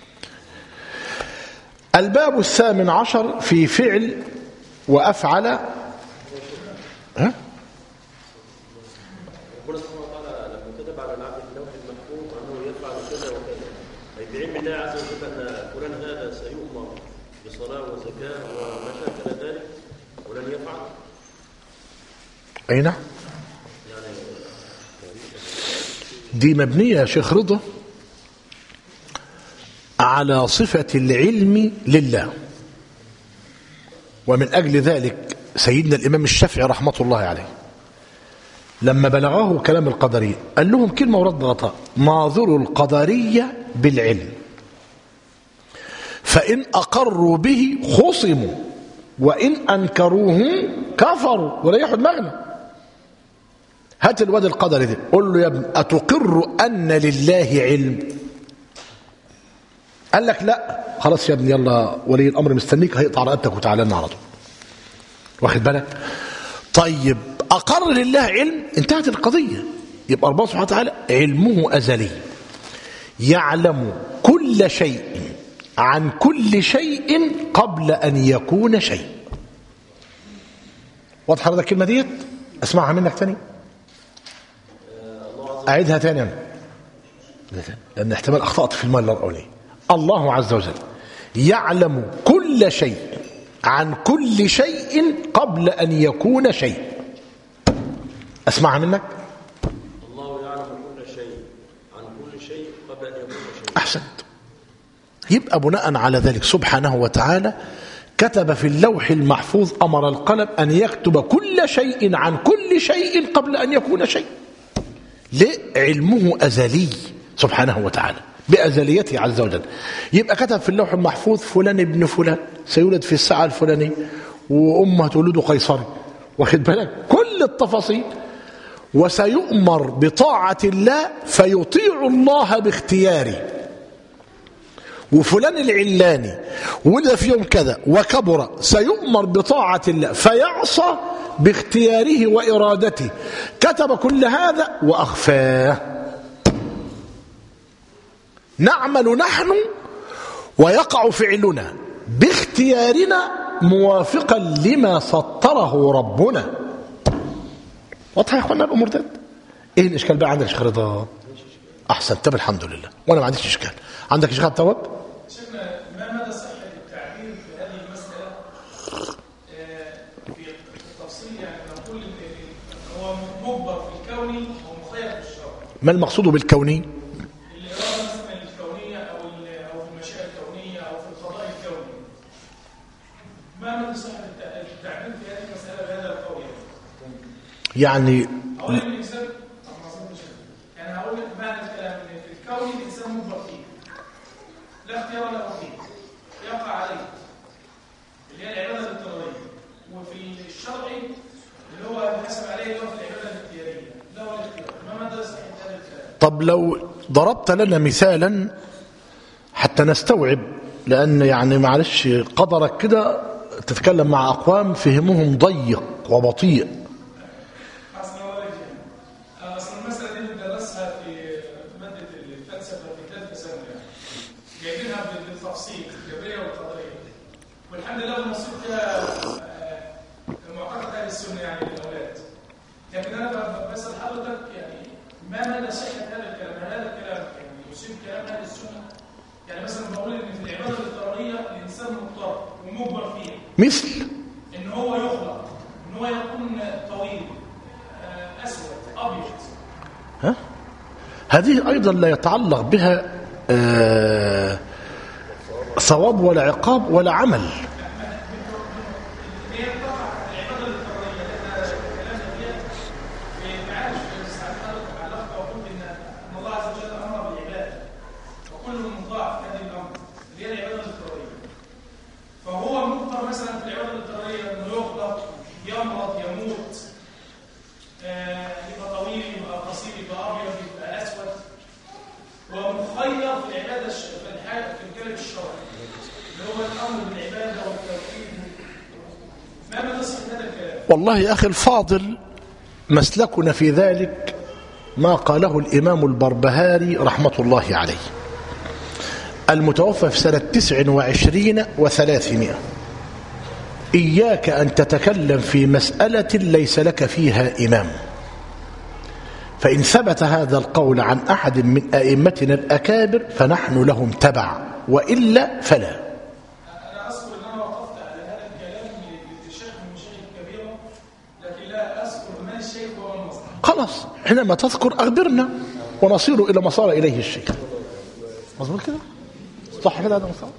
الباب الثامن عشر في فعل وأفعل. ها؟ ربنا سبحانه وتعالى لما كتب على العبد اللوح المحفوظ انه يفعل كذا وكذا، اي بعلم الله عز وجل ان فلان هذا سيؤمر بصلاه وزكاه وما شابه ذلك ولن يفعل. اي نعم. دي مبنيه يا شيخ رضا على صفه العلم لله، ومن اجل ذلك سيدنا الامام الشافعي رحمه الله عليه لما بلغه كلام القدرية قال لهم كلمة ورد غطاء: ناظر القدرية بالعلم، فإن أقروا به خصموا وإن أنكروه كفروا وريحوا دماغنا. هات الواد القدري ده قل له: يا ابن أتقر أن لله علم؟ قال لك لا. خلاص يا ابني، يلا ولي الأمر مستنيك، هيقطع رقبتك وتعالى لنا على طول، واخد بالك. طيب أقر لله علم، انتهت القضية. يبقى ربنا سبحانه وتعالى علمه أزلي، يعلم كل شيء عن كل شيء قبل أن يكون شيء. واضحة هذا الكلمة ديت؟ أسمعها منك تاني، أعيدها تاني أنا، لأن احتمال أخطأت في المال الأولي. الله عز وجل يعلم كل شيء عن كل شيء قبل أن يكون شيء. أسمعها منك. الله يعلم كل شيء عن كل شيء قبل أن يكون شيء. أحسنت. يبقى بناء على ذلك سبحانه وتعالى كتب في اللوح المحفوظ، أمر القلم أن يكتب كل شيء عن كل شيء قبل أن يكون شيء. ليه؟ علمه أزلي سبحانه وتعالى بأزليته عز وجل. يبقى كتب في اللوح المحفوظ فلان ابن فلان سيولد في الساعة الفلانية وأمه تولده قيصري، واخد بالك كل التفاصيل، وسيؤمر بطاعة الله فيطيع الله باختياره. وفلان العلاني ولد في يوم كذا وكبر سيؤمر بطاعة الله فيعصى باختياره وإرادته. كتب كل هذا وأخفاه. نعمل نحن ويقع فعلنا باختيارنا موافقا لما سطره ربنا. واضح يا اخوانا الامور دي؟ ايه الاشكال بقى عندك يا شيخ رضا؟ احسن، طب الحمد لله وانا ما عنديش اشكال. عندك يا شيخ عبد التواب؟ شيخنا ما مدى صحه التعبير في هذه المساله في التفصيل؟ يعني نقول ان هو مجبر في الكوني ومخير في الشرع. ما المقصود بالكوني؟ الاراده مثلا الكونيه او او في المشيئه الكونيه او في القضاء الكوني. ما مدى صحه التعبير في هذه المساله بهذا القول؟ يعني أقول لك الإنسان يعني هقول لك معنى الكلام إن في الكون الإنسان مجبر فيه لا اختيار له فيه يقع عليه اللي هي العبادة الاضطرارية، وفي الشرعي اللي هو حسب عليه اللي هو في العبادة الاختيارية لا هو الاختيار. ما مدى صحة هذا الكلام؟ طب لو ضربت لنا مثالا حتى نستوعب، لأن يعني معلش قدرك كده تتكلم مع أقوام فهمهم ضيق وبطيء. والحمد لله المصير فيها معتقد اهل السنه يعني للاولاد. لكن انا بسال حضرتك يعني ما مدى صحه هذا الكلام؟ هل هذا الكلام يعني يصيب كلام اهل السنه؟ يعني مثلا بقول ان في العباده الاضطراريه الانسان مضطر ومجبر فيها، مثل ان هو يخلق، ان هو يكون طويل اسود ابيض. ها؟ هذه ايضا لا يتعلق بها آه ثواب ولا عقاب ولا عمل. فهو مضطر مثلا في العباده الاضطراريه انه يخلق، يمرض، يموت، يبقى طويل، يبقى قصير، يبقى ابيض، يبقى اسود، ومخير في العباده في الحاجه في الجانب الشرعي اللي هو الامر بالعباده والتوحيد. ما مدى صحه هذا الكلام؟ والله يا اخي الفاضل مسلكنا في ذلك ما قاله الامام البربهاري رحمه الله عليه المتوفى في سنه تسع وعشرين وثلاثمائة. إياك أن تتكلم في مسألة ليس لك فيها إمام، فإن ثبت هذا القول عن أحد من أئمتنا الأكابر فنحن لهم تبع، وإلا فلا. أنا أذكر أن أنا وقفت على هذا الكلام للشيخ من مشايخ كبيرة، لكن لا أذكر من الشيخ ومن المصدر. خلاص حينما تذكر أخبرنا ونصير إلى ما صار إليه الشيخ. مظبوط كده؟ صح كده هذا مصطفى؟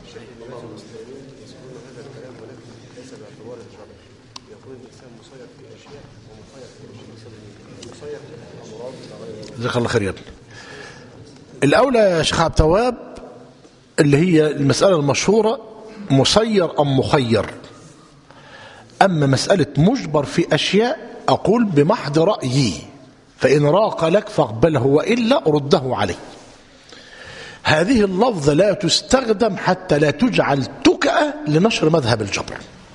جزاك الله خير. الأولى يا شيخ عبد التواب اللي هي المسألة المشهورة مسير أم مخير. أما مسألة مجبر في أشياء أقول بمحض رأيي، فإن راق لك فاقبله وإلا رده عليه. هذه اللفظة لا تستخدم حتى لا تجعل تكأة لنشر مذهب الجبر.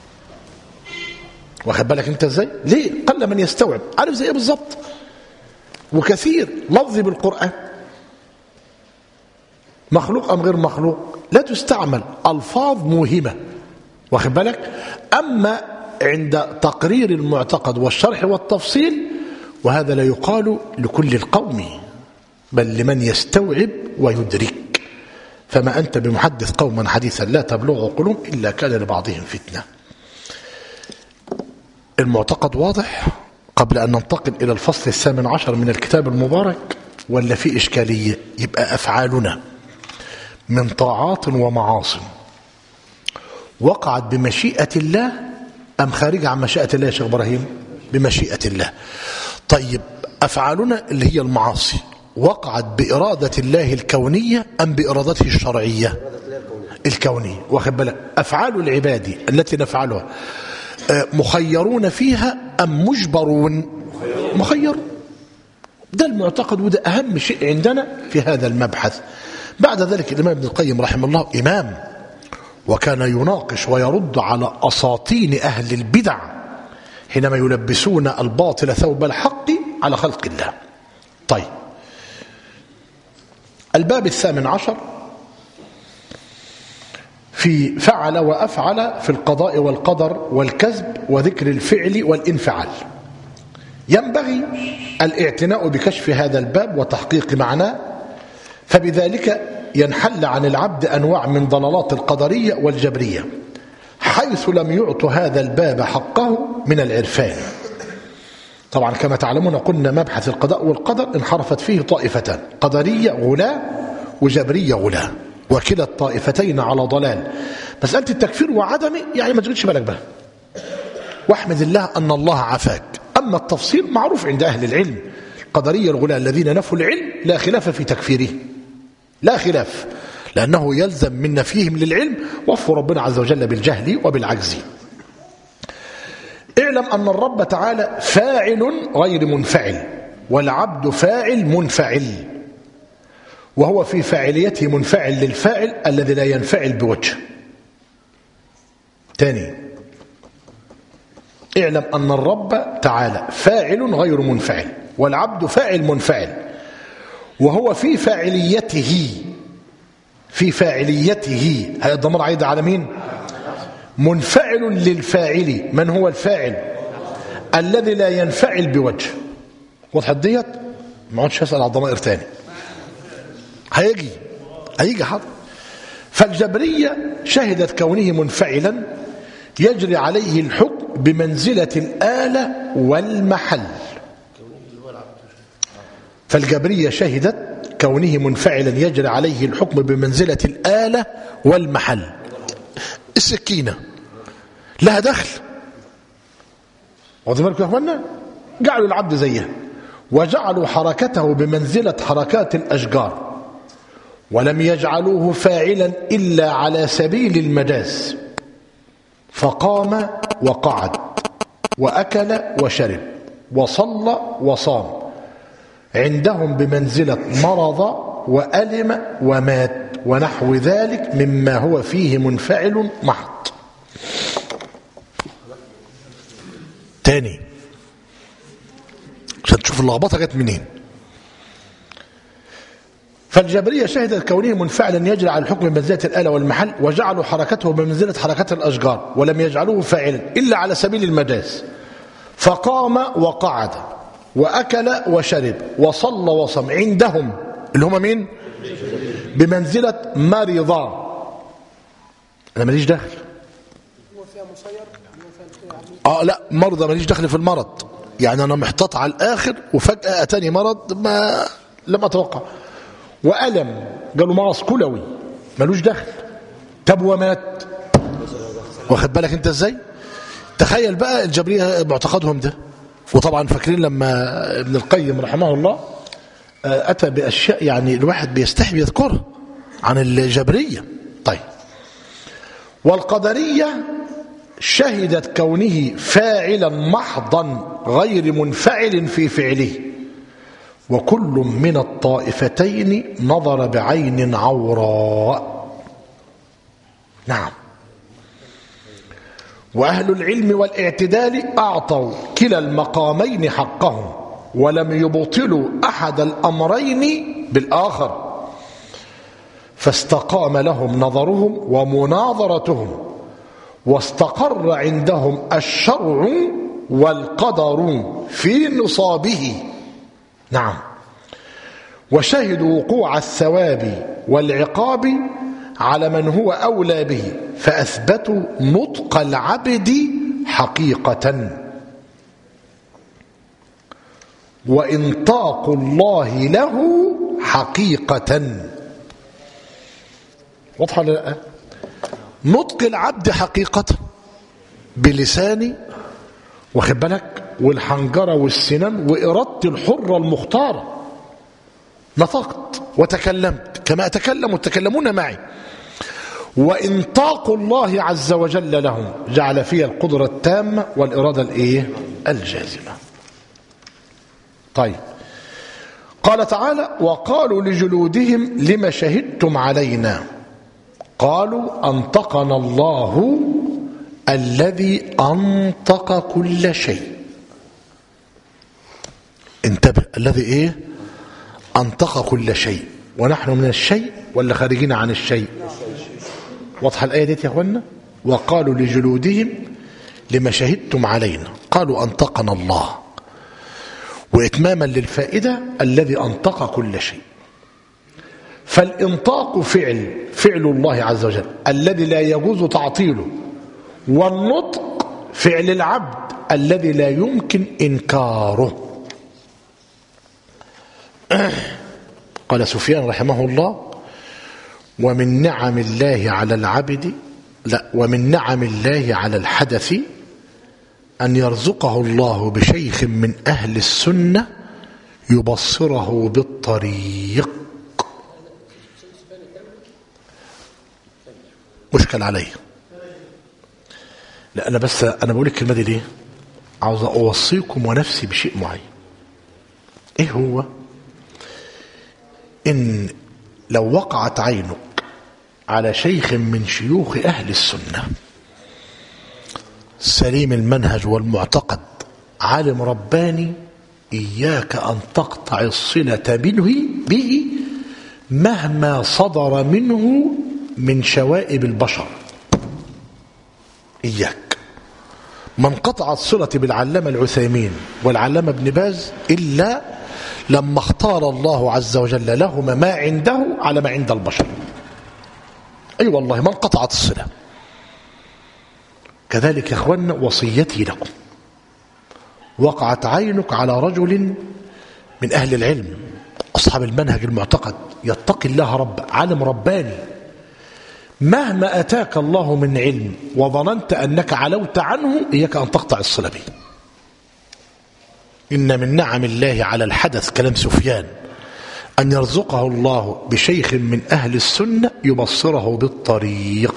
واخد بالك انت ازاي؟ ليه؟ قل من يستوعب. عارف زي ايه بالظبط؟ وكثير لفظ بالقرآن مخلوق أم غير مخلوق لا تستعمل ألفاظ موهمة. واخد بالك؟ أما عند تقرير المعتقد والشرح والتفصيل وهذا لا يقال لكل القوم بل لمن يستوعب ويدرك. فما أنت بمحدث قوما حديثا لا تبلغ قلوب إلا كان لبعضهم فتنة. المعتقد واضح قبل أن ننتقل إلى الفصل الثامن عشر من الكتاب المبارك ولا في إشكالية؟ يبقى أفعالنا من طاعات ومعاصي وقعت بمشيئة الله أم خارجة عن مشيئة الله يا شيخ إبراهيم؟ بمشيئة الله. طيب أفعالنا اللي هي المعاصي وقعت بإرادة الله الكونية أم بإرادته الشرعية؟ الكونية. واخد بالك؟ أفعال العباد التي نفعلها مخيرون فيها أم مجبرون؟ مخير. ده المعتقد وده أهم شيء عندنا في هذا المبحث. بعد ذلك الإمام ابن القيم رحمه الله إمام، وكان يناقش ويرد على أساطين أهل البدع حينما يلبسون الباطل ثوب الحق على خلق الله. طيب، الباب الثامن عشر في فعل وأفعل في القضاء والقدر والكذب وذكر الفعل والانفعال. ينبغي الاعتناء بكشف هذا الباب وتحقيق معناه، فبذلك ينحل عن العبد أنواع من ضلالات القدرية والجبرية، حيث لم يعط هذا الباب حقه من العرفان. طبعا كما تعلمون قلنا مبحث القضاء والقدر انحرفت فيه طائفتان، قدرية غلاة وجبرية غلاة، وكلا الطائفتين على ضلال. مسألة التكفير وعدمه يعني ما تقولش بالك بها، واحمد الله أن الله عافاك. أما التفصيل معروف عند أهل العلم، القدرية الغلاة الذين نفوا العلم لا خلاف في تكفيره، لا خلاف، لأنه يلزم من نفيهم للعلم وصف ربنا عز وجل بالجهل وبالعجز. اعلم أن الرب تعالى فاعل غير منفعل، والعبد فاعل منفعل، وهو في فاعليته منفعل للفاعل الذي لا ينفعل بوجه. تاني، اعلم أن الرب تعالى فاعل غير منفعل، والعبد فاعل منفعل، وهو في فاعليته في فاعليته هذا الضمير عايد على مين؟ منفعل للفاعل. من هو الفاعل؟ الذي لا ينفعل بوجه. وضحت ديت؟ ما عادش اسال على الضمائر تاني، هيجي هيجي حاضر. فالجبرية شهدت كونه منفعلا يجري عليه الحكم بمنزلة الآلة والمحل. فالجبرية شهدت كونه منفعلا يجري عليه الحكم بمنزلة الآلة والمحل. السكينة لها دخل، واخدين بالكم يا اخوانا؟ جعلوا العبد زيها، وجعلوا حركته بمنزلة حركات الأشجار، ولم يجعلوه فاعلا إلا على سبيل المجاز، فقام وقعد وأكل وشرب وصلى وصام، عندهم بمنزلة مرض وألم ومات ونحو ذلك مما هو فيه منفعل محض. تاني عشان تشوف اللخبطه جت منين. فالجبرية شهدت كونه منفعلا يجري على الحكم بمنزلة الآلة والمحل، وجعلوا حركته بمنزلة حركات الأشجار، ولم يجعلوه فاعلا إلا على سبيل المجاز، فقام وقعد وأكل وشرب وصلى وصم، عندهم اللي هم مين؟ بمنزلة مرضى. أنا ماليش دخل. آه لا، مرضى ماليش دخل في المرض، يعني أنا محتاط على الآخر وفجأة أتاني مرض ما لم أتوقع، وألم قالوا مرض كلوي مالوش دخل. طب ومات، واخد بالك أنت إزاي؟ تخيل بقى الجبرية معتقدهم ده. وطبعا فاكرين لما ابن القيم رحمه الله أتى بأشياء يعني الواحد بيستحي يذكرها عن الجبرية. طيب، والقدرية شهدت كونه فاعلا محضا غير منفعل في فعله، وكل من الطائفتين نظر بعين عوراء. نعم. وأهل العلم والاعتدال أعطوا كلا المقامين حقهم، ولم يبطلوا أحد الأمرين بالآخر، فاستقام لهم نظرهم ومناظرتهم، واستقر عندهم الشرع والقدر في نصابه. نعم. وشهدوا وقوع الثواب والعقاب على من هو أولى به، فأثبتوا نطق العبد حقيقة، وإنطاق الله له حقيقة. واضحة ولا لا؟ نطق العبد حقيقة بلساني، واخد بالك، والحنجرة والسنان وإرادتي الحرة المختارة، نطقت وتكلمت كما أتكلم وتكلمون معي. وإنطاق الله عز وجل لهم جعل فيها القدرة التامة والإرادة الإيه؟ الجازمة. طيب، قال تعالى: وقالوا لجلودهم لما شهدتم علينا قالوا أنطقنا الله الذي أنطق كل شيء. انتبه، الذي إيه؟ أنطق كل شيء. ونحن من الشيء ولا خارجين عن الشيء؟ واضحة الآية دي يا أخوانا؟ وقالوا لجلودهم لما شهدتم علينا قالوا أنطقنا الله، وإتماما للفائدة الذي أنطق كل شيء. فالإنطاق فعل فعل الله عز وجل الذي لا يجوز تعطيله، والنطق فعل العبد الذي لا يمكن إنكاره. قال سفيان رحمه الله: ومن نعم الله على العبد لا ومن نعم الله على الحدث أن يرزقه الله بشيخ من أهل السنة يبصره بالطريق. مشكل عليه. لا أنا بس أنا بقول الكلمة دي ليه؟ عاوز أوصيكم ونفسي بشيء معين. إيه هو؟ إن لو وقعت عينك على شيخ من شيوخ أهل السنة سليم المنهج والمعتقد، عالم رباني، إياك أن تقطع الصلة به به مهما صدر منه من شوائب البشر. إياك. من قطع الصلة بالعلامة العثيمين والعلامة ابن باز إلا لما اختار الله عز وجل لهما ما عنده على ما عند البشر. أي أيوة والله، من قطعت الصلة. كذلك يا أخوانا وصيتي لكم، وقعت عينك على رجل من أهل العلم أصحاب المنهج المعتقد يتقي الله رب، عالم رباني، مهما أتاك الله من علم وظننت أنك علوت عنه إياك أن تقطع الصلة به. إن من نعم الله على الحدث، كلام سفيان، أن يرزقه الله بشيخ من أهل السنة يبصره بالطريق.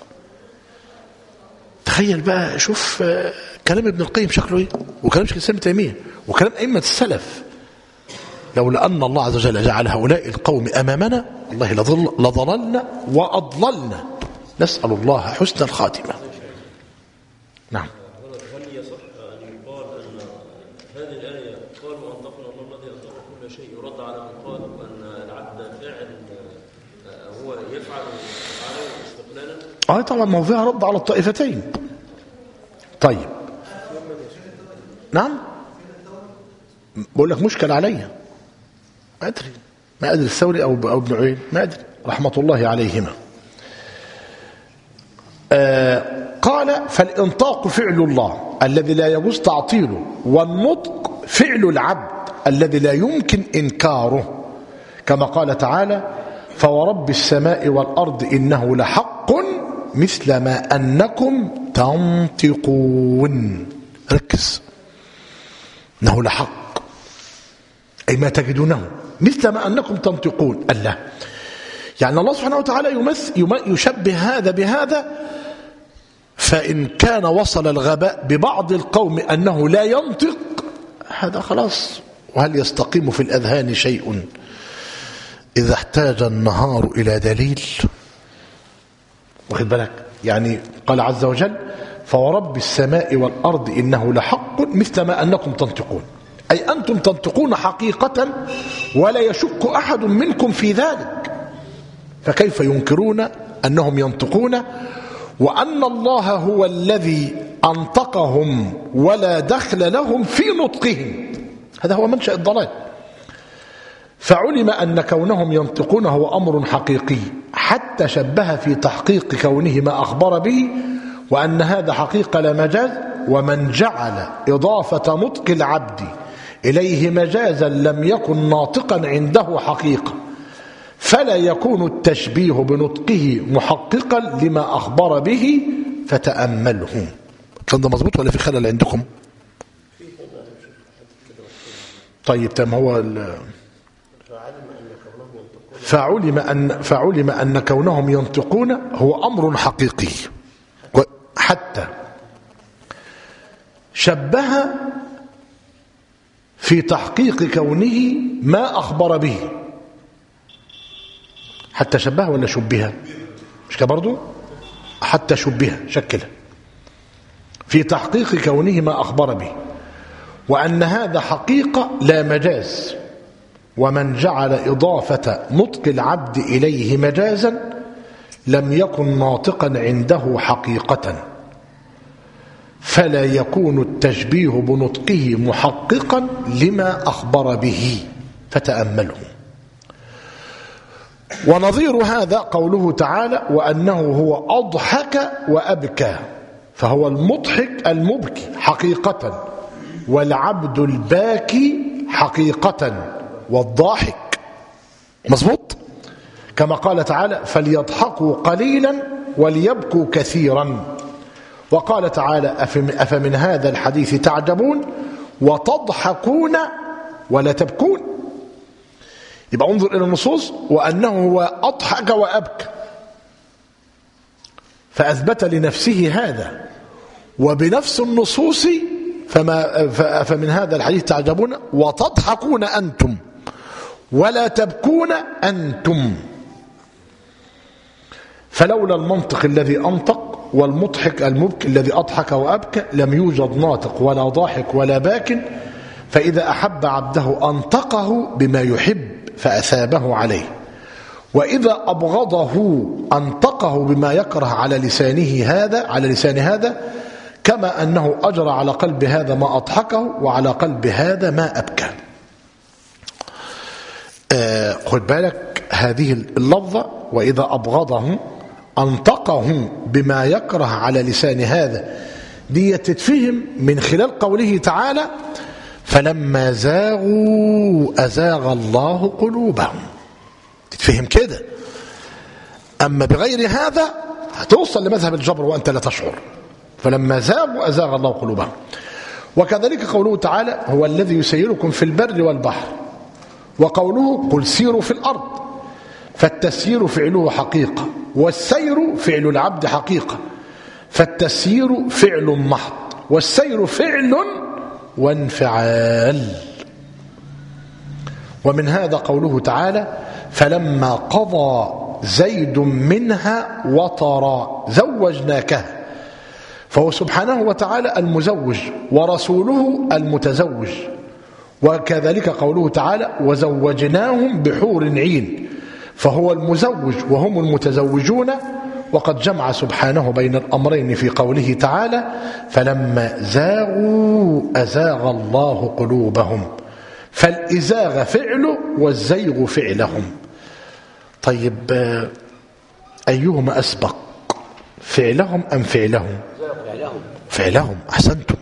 تخيل بقى، شوف كلام ابن القيم شكله ايه، وكلام شيخ الإسلام ابن تيمية، وكلام أئمة السلف. لولا أن الله عز وجل جعل هؤلاء القوم أمامنا والله لضللنا وأضللنا. نسأل الله حسن الخاتمة. نعم. هل يصح أن يقال أن هذه الآية قالوا أنطقنا الله الذي أنطق كل شيء يرد على من قال أن العبد فاعل هو يفعل أفعاله استقلالا؟ آه طبعا، ما هو فيها رد على الطائفتين. طيب نعم، بقول لك مشكل عليا، ما أدري ما أدري الثوري أو ابن عين، ما أدري رحمة الله عليهما. آه قال: فالإنطاق فعل الله الذي لا يجوز تعطيله، والنطق فعل العبد الذي لا يمكن إنكاره، كما قال تعالى: فورب السماء والأرض إنه لحق مثل ما أنكم تنطقون. ركز، إنه لحق أي ما تجدونه مثل ما أنكم تنطقون. الله يعني الله سبحانه وتعالى يمثل يشبه هذا بهذا. فإن كان وصل الغباء ببعض القوم أنه لا ينطق، هذا خلاص. وهل يستقيم في الأذهان شيء إذا احتاج النهار إلى دليل؟ واخد بالك؟ يعني قال عز وجل: فورب السماء والأرض إنه لحق مثل ما أنكم تنطقون، أي أنتم تنطقون حقيقة ولا يشك أحد منكم في ذلك، فكيف ينكرون أنهم ينطقون وأن الله هو الذي أنطقهم ولا دخل لهم في نطقهم؟ هذا هو منشأ الضلال. فعلم أن كونهم ينطقون هو أمر حقيقي، حتى شبه في تحقيق كونه ما أخبر به، وأن هذا حقيقة لا مجاز. ومن جعل إضافة نطق العبد إليه مجازا لم يكن ناطقا عنده حقيقة، فلا يكون التشبيه بنطقه محققا لما أخبر به فتأمله. كان ده مظبوط ولا في خلل عندكم؟ طيب تم هو فعلم أن فعلم أن كونهم ينطقون هو أمر حقيقي، حتى شبه في تحقيق كونه ما أخبر به. حتى شبه ولا شبه؟ مش كده برضو؟ حتى شبه شكله في تحقيق كونه ما أخبر به، وأن هذا حقيقة لا مجاز. ومن جعل إضافة نطق العبد إليه مجازا لم يكن ناطقا عنده حقيقة، فلا يكون التشبيه بنطقه محققا لما أخبر به فتأمله. ونظير هذا قوله تعالى وأنه هو أضحك وأبكى، فهو المضحك المبكي حقيقة، والعبد الباكي حقيقة، والضاحك مظبوط. كما قال تعالى فليضحكوا قليلا وليبكوا كثيرا. وقال تعالى أفمن هذا الحديث تعجبون وتضحكون ولا تبكون. يبقى انظر إلى النصوص وأنه هو أضحك وأبكى، فأثبت لنفسه هذا، وبنفس النصوص فما فمن هذا الحديث تعجبون وتضحكون أنتم ولا تبكون أنتم. فلولا المنطق الذي أنطق والمضحك المبكي الذي أضحك وأبكى لم يوجد ناطق ولا ضاحك ولا باك. فإذا أحب عبده أنطقه بما يحب فأثابه عليه، وإذا أبغضه أنطقه بما يكره على لسانه هذا على لسان هذا، كما أنه أجرى على قلب هذا ما أضحكه وعلى قلب هذا ما أبكى. آه خد بالك هذه اللفظة وإذا أبغضه أنطقه بما يكره على لسان هذا، دي تتفهم من خلال قوله تعالى فلما زاغوا أزاغ الله قلوبهم، تتفهم كده. أما بغير هذا هتوصل لمذهب الجبر وأنت لا تشعر. فلما زاغوا أزاغ الله قلوبهم. وكذلك قوله تعالى هو الذي يسيركم في البر والبحر، وقوله قل سيروا في الأرض، فالتسيير فعله حقيقة، والسير فعل العبد حقيقة، فالتسيير فعل محض، والسير فعل وانفعال. ومن هذا قوله تعالى فلما قضى زيد منها وطرا زوجناكها، فهو سبحانه وتعالى المزوج ورسوله المتزوج. وكذلك قوله تعالى وزوجناهم بحور عين، فهو المزوج وهم المتزوجون. وقد جمع سبحانه بين الأمرين في قوله تعالى فلما زاغوا أزاغ الله قلوبهم، فالإزاغ فعله والزيغ فعلهم. طيب أيهما أسبق فعلهم أم فعلهم؟ فعلهم. أحسنتم.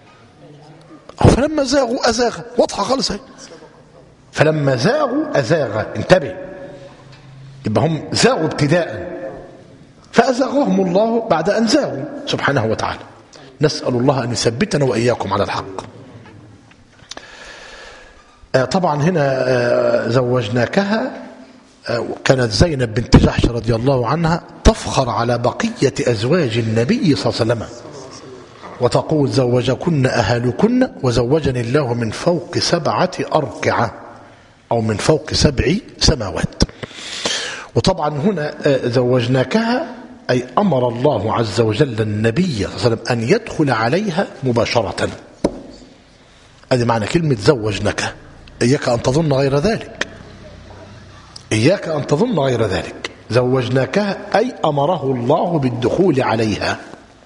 فلما زاغوا أزاغ واضحة خالص. فلما زاغوا أزاغ، انتبه، يبقى هم زاغوا ابتداء فأزاغهم الله بعد أن زاغوا سبحانه وتعالى. نسأل الله أن يثبتنا وإياكم على الحق. طبعا هنا زوجناكها كانت زينب بنت جحش رضي الله عنها تفخر على بقية أزواج النبي صلى الله عليه وسلم وتقول زوجكن أهلكن وزوجني الله من فوق سبعة أركعة أو من فوق سبع سماوات. وطبعا هنا زوجناكها أي أمر الله عز وجل النبي صلى الله عليه وسلم أن يدخل عليها مباشرة. هذه معنى كلمة زوجناك. إياك أن تظن غير ذلك، إياك أن تظن غير ذلك. زوجناكها أي أمره الله بالدخول عليها،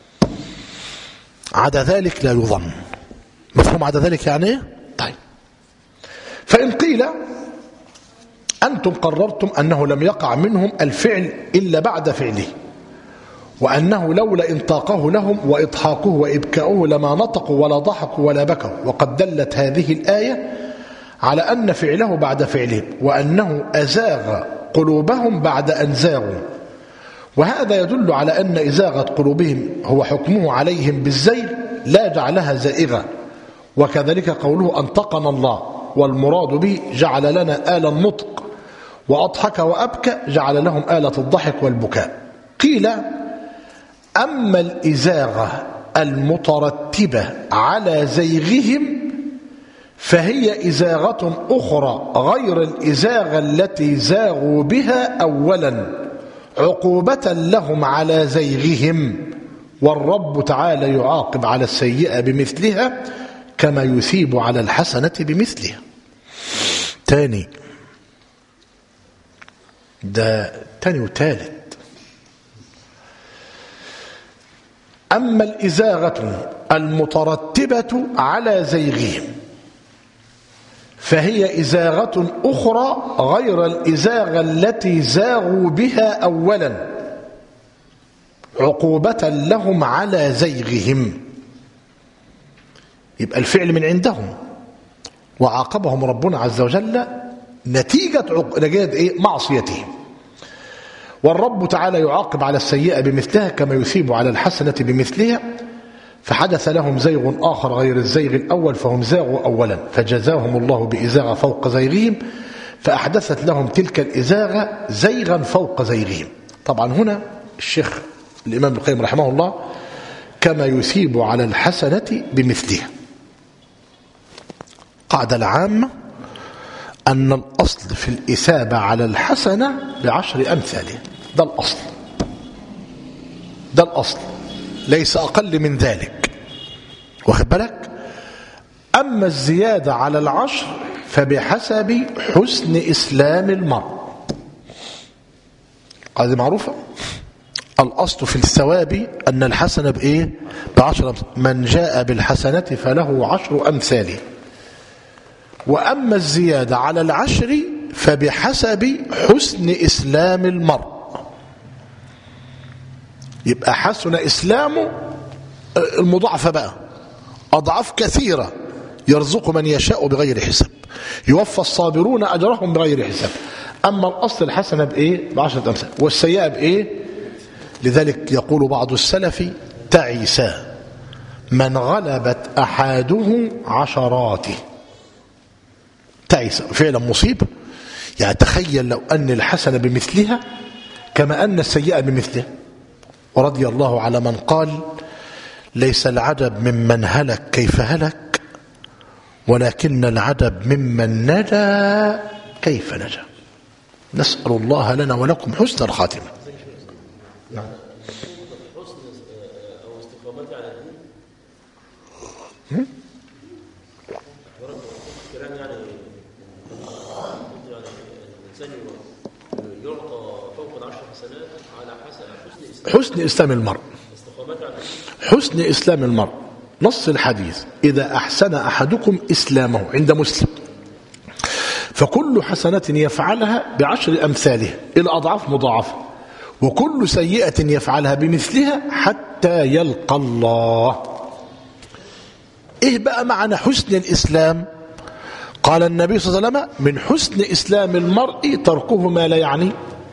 عدا ذلك لا يظن. مفهوم عدا ذلك يعني ايه؟ طيب، فإن قيل أنتم قررتم أنه لم يقع منهم الفعل إلا بعد فعله، وأنه لولا إنطاقه لهم وإضحاكه وإبكاؤه لما نطقوا ولا ضحكوا ولا بكوا. وقد دلت هذه الآية على أن فعله بعد فعله، وأنه أزاغ قلوبهم بعد أن زاغوا. وهذا يدل على أن إزاغة قلوبهم هو حكمه عليهم بالزيغ لا جعلها زائغة. وكذلك قوله أنطقنا الله، والمراد به جعل لنا آل النطق، وأضحك وأبكى جعل لهم آلة الضحك والبكاء. قيل أما الإزاغة المترتبة على زيغهم فهي إزاغة أخرى غير الإزاغة التي زاغوا بها أولا عقوبة لهم على زيغهم، والرب تعالى يعاقب على السيئة بمثلها كما يثيب على الحسنة بمثلها. تاني ده تاني وتالت. أما الإزاغة المترتبة على زيغهم فهي إزاغة أخرى غير الإزاغة التي زاغوا بها أولا عقوبة لهم على زيغهم. يبقى الفعل من عندهم وعاقبهم ربنا عز وجل نتيجة نتيجة إيه؟ معصيتهم. والرب تعالى يعاقب على السيئة بمثلها كما يثيب على الحسنة بمثلها. فحدث لهم زيغ آخر غير الزيغ الأول فهم زاغوا أولا فجزاهم الله بإزاغة فوق زيغهم، فأحدثت لهم تلك الإزاغة زيغا فوق زيغهم. طبعا هنا الشيخ الإمام ابن القيم رحمه الله كما يثيب على الحسنة بمثلها. قاعدة العامة أن الأصل في الإثابة على الحسنة بعشر أمثالها. ده الأصل، ده الأصل ليس أقل من ذلك، واخد بالك؟ أما الزيادة على العشر فبحسب حسن إسلام المرء. هذه معروفة. الأصل في الثواب أن الحسنة بإيه؟ بعشر أمثال. من جاء بالحسنة فله عشر أمثاله. وأما الزيادة على العشر فبحسب حسن إسلام المرء. يبقى حسن إسلامه المضاعفة بقى أضعاف كثيرة، يرزق من يشاء بغير حساب، يوفى الصابرون أجرهم بغير حساب. أما الأصل الحسنة بإيه؟ بعشرة أمثال، والسيئة بإيه؟ لذلك يقول بعض السلف تعس من غلبت أحاده عشراته. تعس فعلا مصيبة. يعني تخيل لو أن الحسنة بمثلها كما أن السيئة بمثلها. ورضي الله على من قال ليس العجب ممن هلك كيف هلك، ولكن العجب ممن نجا كيف نجا. نسأل الله لنا ولكم حسن الخاتمة. نعم. حسن أو استقامتي على الدين. كلام يعني يعني الإنسان يعطى فوق العشر حسنات على حسب حسن إسلام حسن إسلام المرء. استقامتي على الدين. حسن إسلام المرء. نص الحديث إذا أحسن أحدكم إسلامه عند مسلم فكل حسنة يفعلها بعشر أمثالها إلى أضعاف مضاعفة، وكل سيئة يفعلها بمثلها حتى يلقى الله. إيه بقى معنى حسن الإسلام؟ قال النبي صلى الله عليه وسلم من حسن إسلام المرء تركه ما لا يعني.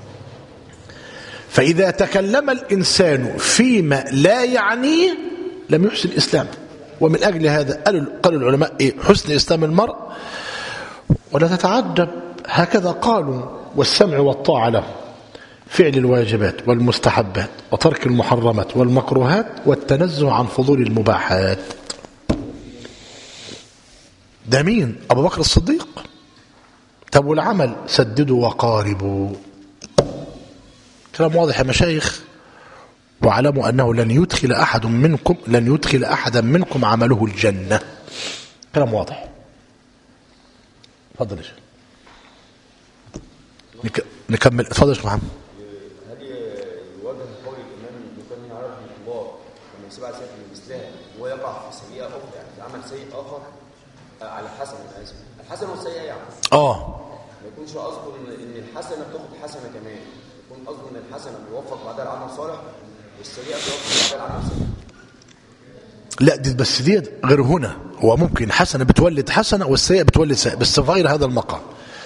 فإذا تكلم الإنسان فيما لا يعنيه لم يحسن إسلامه. ومن أجل هذا قال العلماء إيه حسن إسلام المرء؟ ولا تتعجب، هكذا قالوا: والسمع والطاعة له، فعل الواجبات والمستحبات وترك المحرمات والمكروهات والتنزه عن فضول المباحات. ده مين؟ أبو بكر الصديق. طب والعمل؟ سددوا وقاربوا. كلام واضح يا مشايخ. واعلموا أنه لن يدخل أحد منكم لن يدخل أحدا منكم عمله الجنة. كلام واضح. تفضل يا شيخ. نك... نكمل. تفضل يا شيخ محمد. هل يواجه قول الإمام ابن عربي رحمه الله لما يسيب على سيئة مثلها ويقع في سيئة أخرى، يعني عمل سيء آخر على الحسنة، أنا آسف، الحسنة والسيئة يعني اه ما يكونش قصده إن الحسنة بتاخد حسنة كمان، يكون قصده إن الحسنة بيوفق بعدها العمل صالح والسيئة بيوفق بعدها العمل سيء. لا دي بس دي غير هنا. هو ممكن حسنة بتولد حسنة والسيئة بتولد سيئة، بس في غير هذا المقام.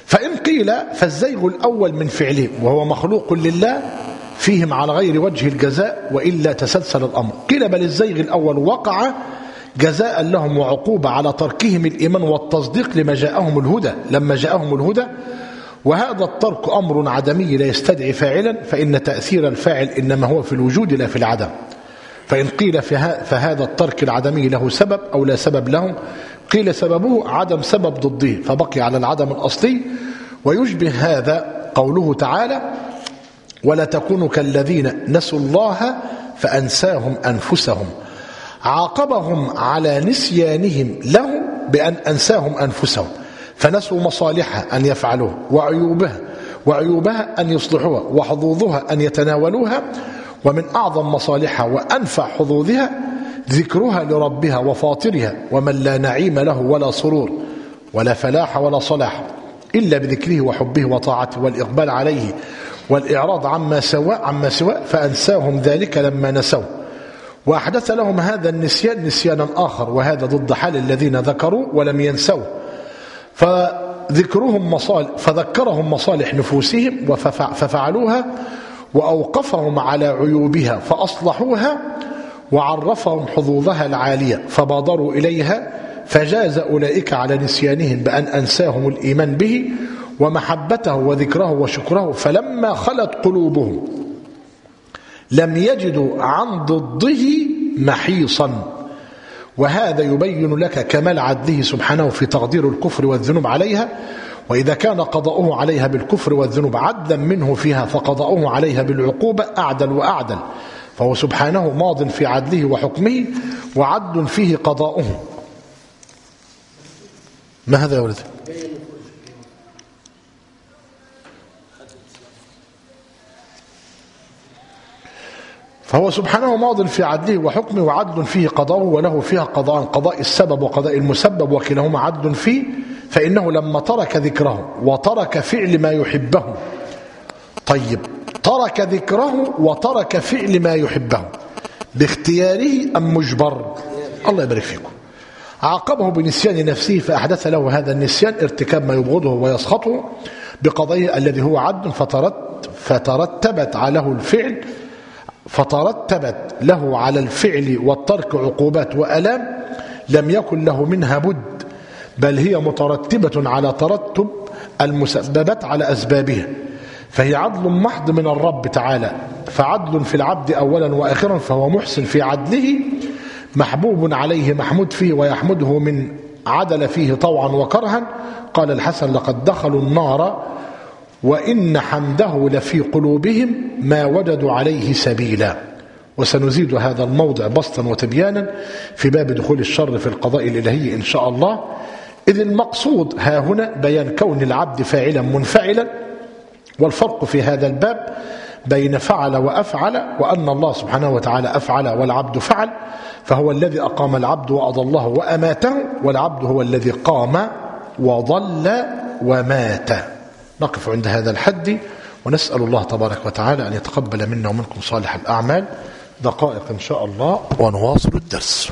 فإن قيل فالزيغ الأول من فعلهم وهو مخلوق لله فيهم على غير وجه الجزاء وإلا تسلسل الأمر. قيل بل الزيغ الأول وقع جزاء لهم وعقوبة على تركهم الإيمان والتصديق لما جاءهم الهدى لما جاءهم الهدى، وهذا الترك أمر عدمي لا يستدعي فاعلا، فإن تأثير الفاعل إنما هو في الوجود لا في العدم. فإن قيل فهذا الترك العدمي له سبب أو لا سبب له، قيل سببه عدم سبب ضده فبقي على العدم الأصلي. ويشبه هذا قوله تعالى ولا تكونوا كالذين نسوا الله فأنساهم أنفسهم. عاقبهم على نسيانهم له بأن أنساهم أنفسهم، فنسوا مصالحها أن يفعلوها وعيوبها وعيوبها أن يصلحوها وحظوظها أن يتناولوها، ومن أعظم مصالحها وأنفع حظوظها ذكرها لربها وفاطرها، ومن لا نعيم له ولا سرور ولا فلاح ولا صلاح إلا بذكره وحبه وطاعته والإقبال عليه والإعراض عما سواه عما سواه فأنساهم ذلك لما نسوه، وأحدث لهم هذا النسيان نسيانا آخر، وهذا ضد حال الذين ذكروا ولم ينسوه، فذكرهم مصالح فذكرهم مصالح نفوسهم ففعلوها، وأوقفهم على عيوبها فأصلحوها، وعرفهم حظوظها العالية فبادروا إليها، فجاز أولئك على نسيانهم بأن أنساهم الإيمان به ومحبته وذكره وشكره، فلما خلت قلوبهم لم يجدوا عن ضده محيصا. وهذا يبين لك كمال عدله سبحانه في تقدير الكفر والذنوب عليها، وإذا كان قضاؤه عليها بالكفر والذنوب عدلا منه فيها فقضاؤه عليها بالعقوبة أعدل وأعدل، فهو سبحانه ماض في عدله وحكمه وعدل فيه قضاؤه. ما هذا يا ولد؟ فهو سبحانه ماض في عدله وحكمه وعدل فيه قضاؤه، وله فيها قضاء قضاء السبب وقضاء المسبب وكلاهما عدل فيه، فإنه لما ترك ذكره وترك فعل ما يحبه. طيب ترك ذكره وترك فعل ما يحبه باختياره أم مجبر؟ الله يبارك فيكم. عاقبه بنسيان نفسه فأحدث له هذا النسيان ارتكاب ما يبغضه ويسخطه بقضيه الذي هو عدل، فترتبت عليه الفعل فترتبت له على الفعل والترك عقوبات وألام لم يكن له منها بد، بل هي مترتبة على ترتب المسببات على أسبابها، فهي عدل محض من الرب تعالى، فعدل في العبد أولا وآخرا، فهو محسن في عدله محبوب عليه محمود فيه، ويحمده من عدل فيه طوعا وكرها. قال الحسن لقد دخلوا النار وإن حمده لفي قلوبهم ما وجدوا عليه سبيلا. وسنزيد هذا الموضع بسطا وتبيانا في باب دخول الشر في القضاء الإلهي إن شاء الله، إذ المقصود ها هنا بيان كون العبد فاعلا منفعلا، والفرق في هذا الباب بين فعل وأفعل، وأن الله سبحانه وتعالى أفعل والعبد فعل، فهو الذي أقام العبد وأضله وأماته، والعبد هو الذي قام وضل ومات. نقف عند هذا الحد ونسأل الله تبارك وتعالى أن يتقبل منا ومنكم صالح الأعمال. دقائق إن شاء الله ونواصل الدرس.